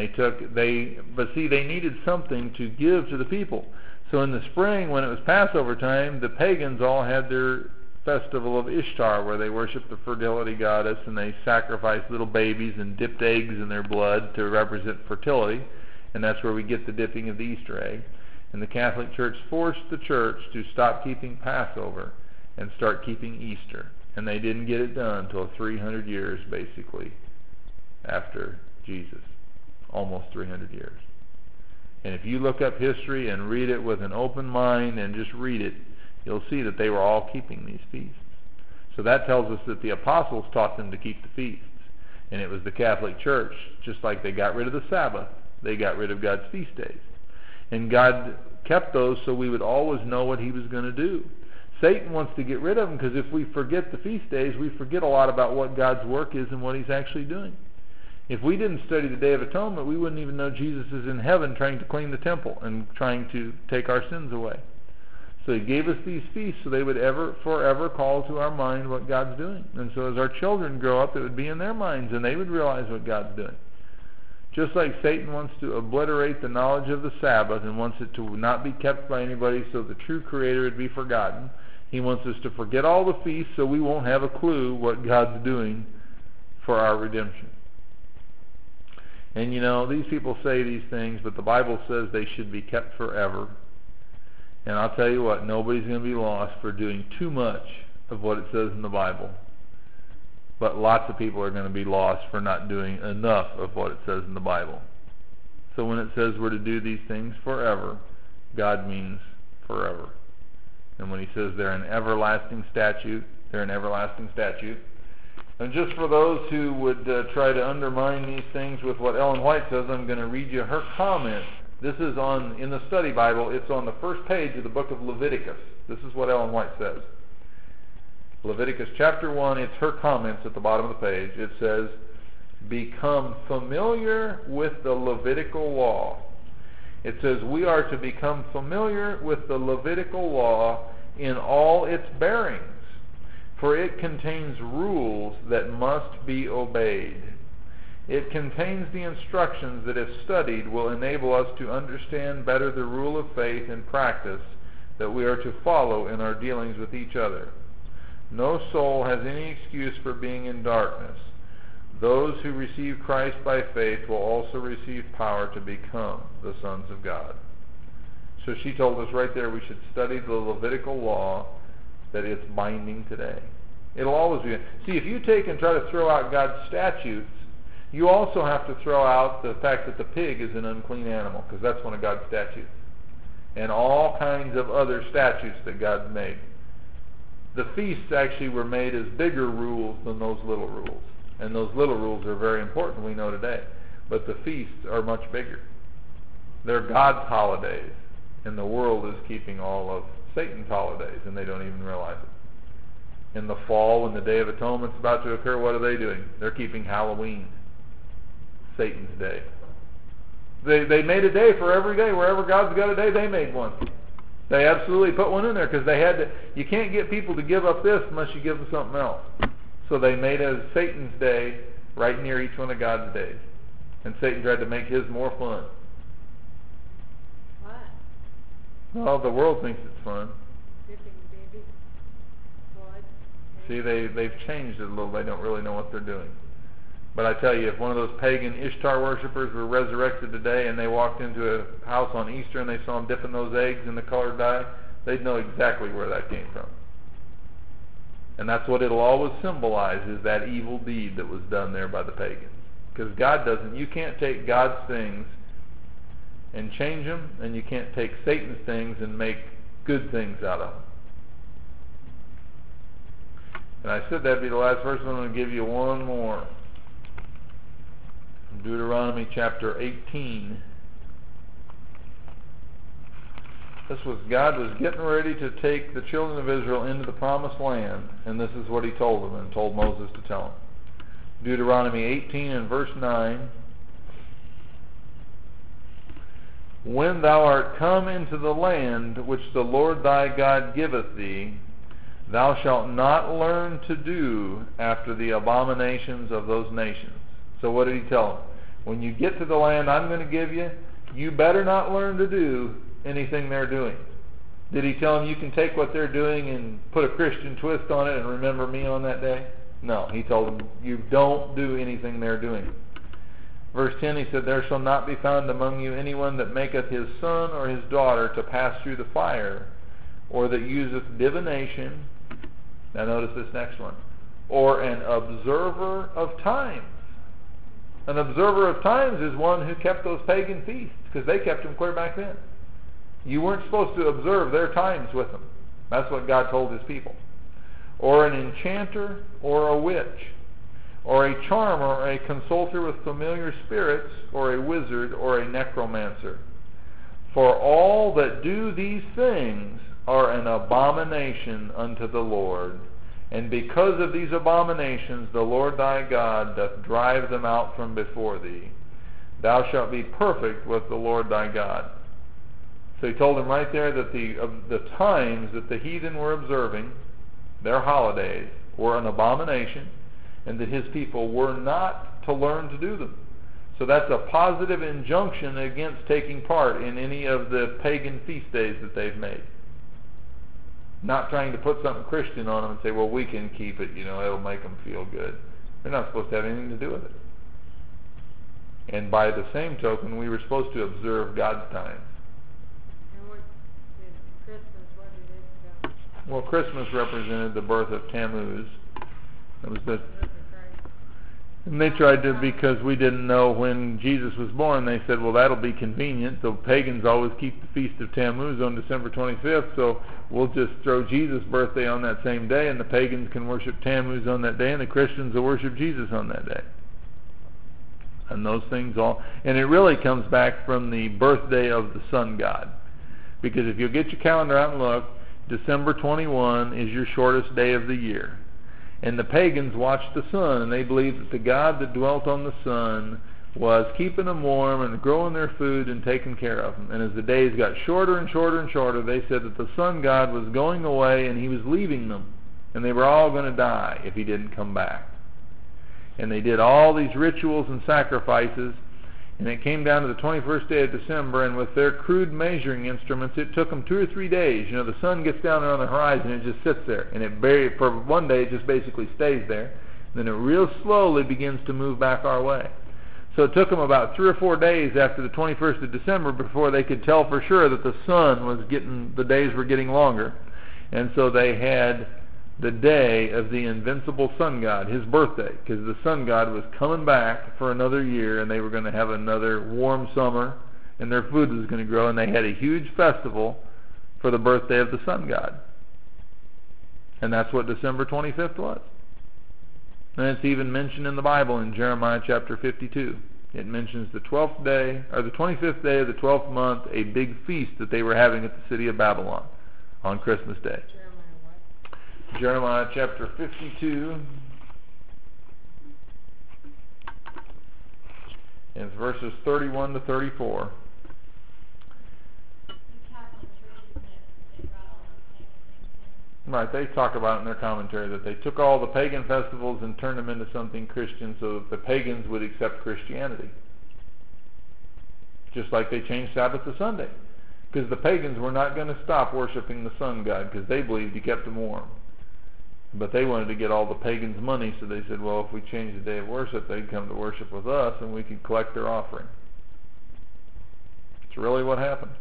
S1: but they needed something to give to the people. So in the spring, when it was Passover time, the pagans all had their festival of Ishtar, where they worshiped the fertility goddess, and they sacrificed little babies and dipped eggs in their blood to represent fertility. And that's where we get the dipping of the Easter egg. And the Catholic Church forced the church to stop keeping Passover and start keeping Easter. And they didn't get it done until 300 years, basically, after Jesus. Almost 300 years. And if you look up history and read it with an open mind and just read it, you'll see that they were all keeping these feasts. So that tells us that the apostles taught them to keep the feasts. And it was the Catholic Church, just like they got rid of the Sabbath, they got rid of God's feast days. And God kept those so we would always know what he was going to do. Satan wants to get rid of them, because if we forget the feast days, we forget a lot about what God's work is and what he's actually doing. If we didn't study the Day of Atonement, we wouldn't even know Jesus is in heaven trying to clean the temple and trying to take our sins away. So he gave us these feasts so they would forever call to our mind what God's doing. And so as our children grow up, it would be in their minds, and they would realize what God's doing. Just like Satan wants to obliterate the knowledge of the Sabbath and wants it to not be kept by anybody so the true Creator would be forgotten, he wants us to forget all the feasts so we won't have a clue what God's doing for our redemption. And these people say these things, but the Bible says they should be kept forever. And I'll tell you what, nobody's going to be lost for doing too much of what it says in the Bible. But lots of people are going to be lost for not doing enough of what it says in the Bible. So when it says we're to do these things forever, God means forever. And when he says they're an everlasting statute, they're an everlasting statute. And just for those who would try to undermine these things with what Ellen White says, I'm going to read you her comment. This is in the study Bible, it's on the first page of the book of Leviticus. This is what Ellen White says. Leviticus chapter 1, it's her comments at the bottom of the page. It says, become familiar with the Levitical law. It says we are to become familiar with the Levitical law in all its bearings, for it contains rules that must be obeyed. It contains the instructions that, if studied, will enable us to understand better the rule of faith and practice that we are to follow in our dealings with each other. No soul has any excuse for being in darkness. Those who receive Christ by faith will also receive power to become the sons of God. So she told us right there we should study the Levitical law, that it's binding today. It'll always be. See, if you take and try to throw out God's statutes, you also have to throw out the fact that the pig is an unclean animal, because that's one of God's statutes. And all kinds of other statutes that God made. The feasts actually were made as bigger rules than those little rules. And those little rules are very important, we know today. But the feasts are much bigger. They're God's holidays. And the world is keeping all of Satan's holidays, and they don't even realize it. In the fall, when the Day of Atonement is about to occur, what are they doing? They're keeping Halloween, Satan's day. They made a day for every day. Wherever God's got a day, they made one. They absolutely put one in there because they had to. You can't get people to give up this unless you give them something else. So they made a Satan's day right near each one of God's days. And Satan tried to make his more fun.
S3: What?
S1: Well, the world thinks it's fun.
S3: Dipping baby blood.
S1: See, they've changed it a little. They don't really know what they're doing. But I tell you, if one of those pagan Ishtar worshipers were resurrected today and they walked into a house on Easter and they saw them dipping those eggs in the colored dye, they'd know exactly where that came from. And that's what it'll always symbolize, is that evil deed that was done there by the pagans. Because God doesn't, you can't take God's things and change them, and you can't take Satan's things and make good things out of them. And I said that'd be the last verse. I'm going to give you one more. Deuteronomy chapter 18. God was getting ready to take the children of Israel into the promised land, and this is what he told them and told Moses to tell them. Deuteronomy 18 and verse 9. When thou art come into the land which the Lord thy God giveth thee, thou shalt not learn to do after the abominations of those nations. So what did he tell them? When you get to the land I'm going to give you, you better not learn to do anything they're doing. Did he tell them you can take what they're doing and put a Christian twist on it and remember me on that day? No, he told them you don't do anything they're doing. Verse 10, he said, there shall not be found among you anyone that maketh his son or his daughter to pass through the fire, or that useth divination. Now notice this next one. Or an observer of times. An observer of times is one who kept those pagan feasts, because they kept them clear back then. You weren't supposed to observe their times with them. That's what God told his people. Or an enchanter, or a witch, or a charmer, or a consulter with familiar spirits, or a wizard, or a necromancer. For all that do these things are an abomination unto the Lord. And because of these abominations the Lord thy God doth drive them out from before thee. Thou shalt be perfect with the Lord thy God. So he told them right there that the times that the heathen were observing, their holidays, were an abomination, and that his people were not to learn to do them. So that's a positive injunction against taking part in any of the pagan feast days that they've made. Not trying to put something Christian on them and say, well, we can keep it, it'll make them feel good. They're not supposed to have anything to do with it. And by the same token, we were supposed to observe God's time.
S3: And what did Christmas, what did it show?
S1: Well, Christmas represented the birth of Tammuz. It was the, and they tried to, because we didn't know when Jesus was born, they said, well, that'll be convenient. The pagans always keep the Feast of Tammuz on December 25th, so we'll just throw Jesus' birthday on that same day, and the pagans can worship Tammuz on that day, and the Christians will worship Jesus on that day. And those things all, and it really comes back from the birthday of the sun god. Because if you'll get your calendar out and look, December 21 is your shortest day of the year. And the pagans watched the sun, and they believed that the God that dwelt on the sun was keeping them warm and growing their food and taking care of them. And as the days got shorter and shorter and shorter, they said that the sun god was going away and he was leaving them. And they were all going to die if he didn't come back. And they did all these rituals and sacrifices, and it came down to the 21st day of December, and with their crude measuring instruments, it took them 2 or 3 days. You know, the sun gets down there on the horizon, and it just sits there, and for one day, it just basically stays there. Then it real slowly begins to move back our way. So it took them about 3 or 4 days after the 21st of December before they could tell for sure that the sun was the days were getting longer. And so they had the day of the invincible sun god, his birthday, because the sun god was coming back for another year, and they were going to have another warm summer, and their food was going to grow, and they had a huge festival for the birthday of the sun god. And that's what December 25th was. And it's even mentioned in the Bible in Jeremiah chapter 52. It mentions the 12th day, or the 25th day of the 12th month, a big feast that they were having at the city of Babylon on Christmas Day. Jeremiah chapter 52, and it's verses 31 to 34. Right, they talk about in their commentary that they took all the pagan festivals and turned them into something Christian so that the pagans would accept Christianity. Just like they changed Sabbath to Sunday. Because the pagans were not going to stop worshiping the sun god because they believed he kept them warm. But they wanted to get all the pagans' money, so they said, well, if we change the day of worship, they'd come to worship with us and we could collect their offering. It's really what happened.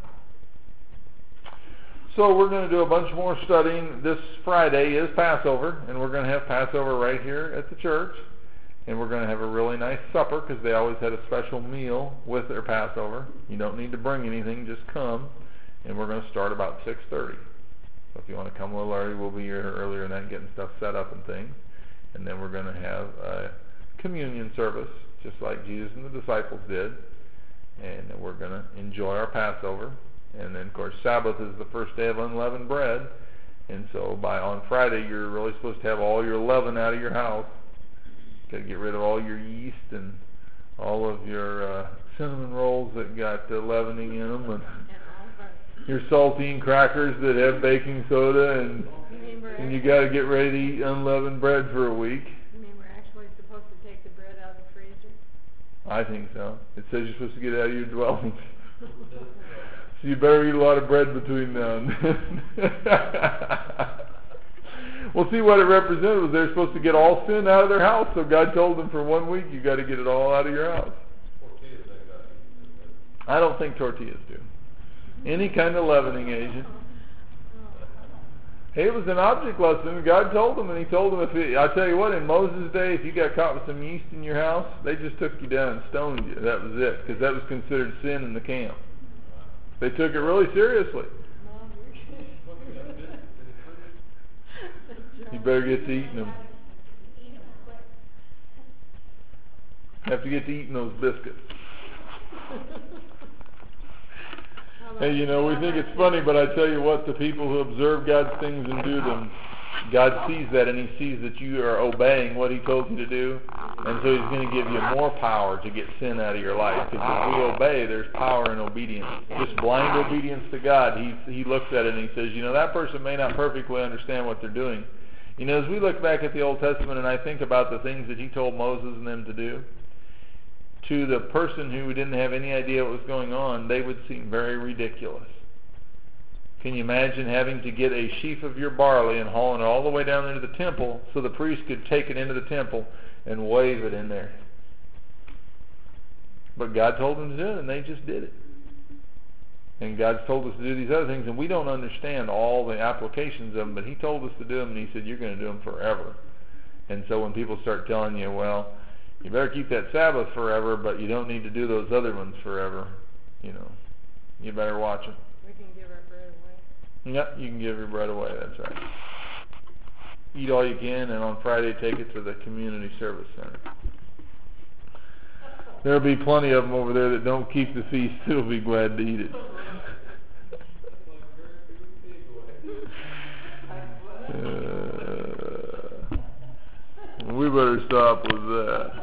S1: So we're going to do a bunch more studying. This Friday is Passover, and we're going to have Passover right here at the church. And we're going to have a really nice supper because they always had a special meal with their Passover. You don't need to bring anything, just come. And we're going to start about 6:30. So if you want to come a little early, we'll be here earlier than that getting stuff set up and things. And then we're going to have a communion service, just like Jesus and the disciples did. And we're going to enjoy our Passover. And then, of course, Sabbath is the first day of unleavened bread. And so on Friday, you're really supposed to have all your leaven out of your house. Got to get rid of all your yeast and all of your cinnamon rolls that got leavening in them. And your saltine crackers that have baking soda, and you got to get ready to eat unleavened bread for a week.
S3: You mean we're actually supposed to take the bread out of the freezer? I
S1: think so. It says you're supposed to get it out of your dwelling. So you better eat a lot of bread between now and then. Well, see what it represented was they're supposed to get all sin out of their house. So God told them for 1 week, you got to get it all out of your house.
S2: Tortillas ain't got it.
S1: I don't think tortillas do. Any kind of leavening agent. Hey, it was an object lesson. God told them, and he told them, I tell you what, in Moses' day, if you got caught with some yeast in your house, they just took you down and stoned you. That was it, because that was considered sin in the camp. They took it really seriously. You better get to eating them. Have to get to eating those biscuits. Hey, you know, we think it's funny, but I tell you what, the people who observe God's things and do them, God sees that, and he sees that you are obeying what he told you to do, and so he's going to give you more power to get sin out of your life, because if we obey, there's power in obedience. Just blind obedience to God, he looks at it and he says, you know, that person may not perfectly understand what they're doing. You know, as we look back at the Old Testament and I think about the things that he told Moses and them to do, to the person who didn't have any idea what was going on, they would seem very ridiculous. Can you imagine having to get a sheaf of your barley and hauling it all the way down into the temple so the priest could take it into the temple and wave it in there? But God told them to do it, and they just did it. And God's told us to do these other things, and we don't understand all the applications of them, but He told us to do them, and He said, you're going to do them forever. And so when people start telling you, well, you better keep that Sabbath forever, but you don't need to do those other ones forever, you know, you better watch them.
S3: We can give our bread away.
S1: Yep, you can give your bread away, that's right. Eat all you can, and on Friday take it to the community service center. There'll be plenty of them over there that don't keep the feast. They'll be glad to eat it. We better stop with that.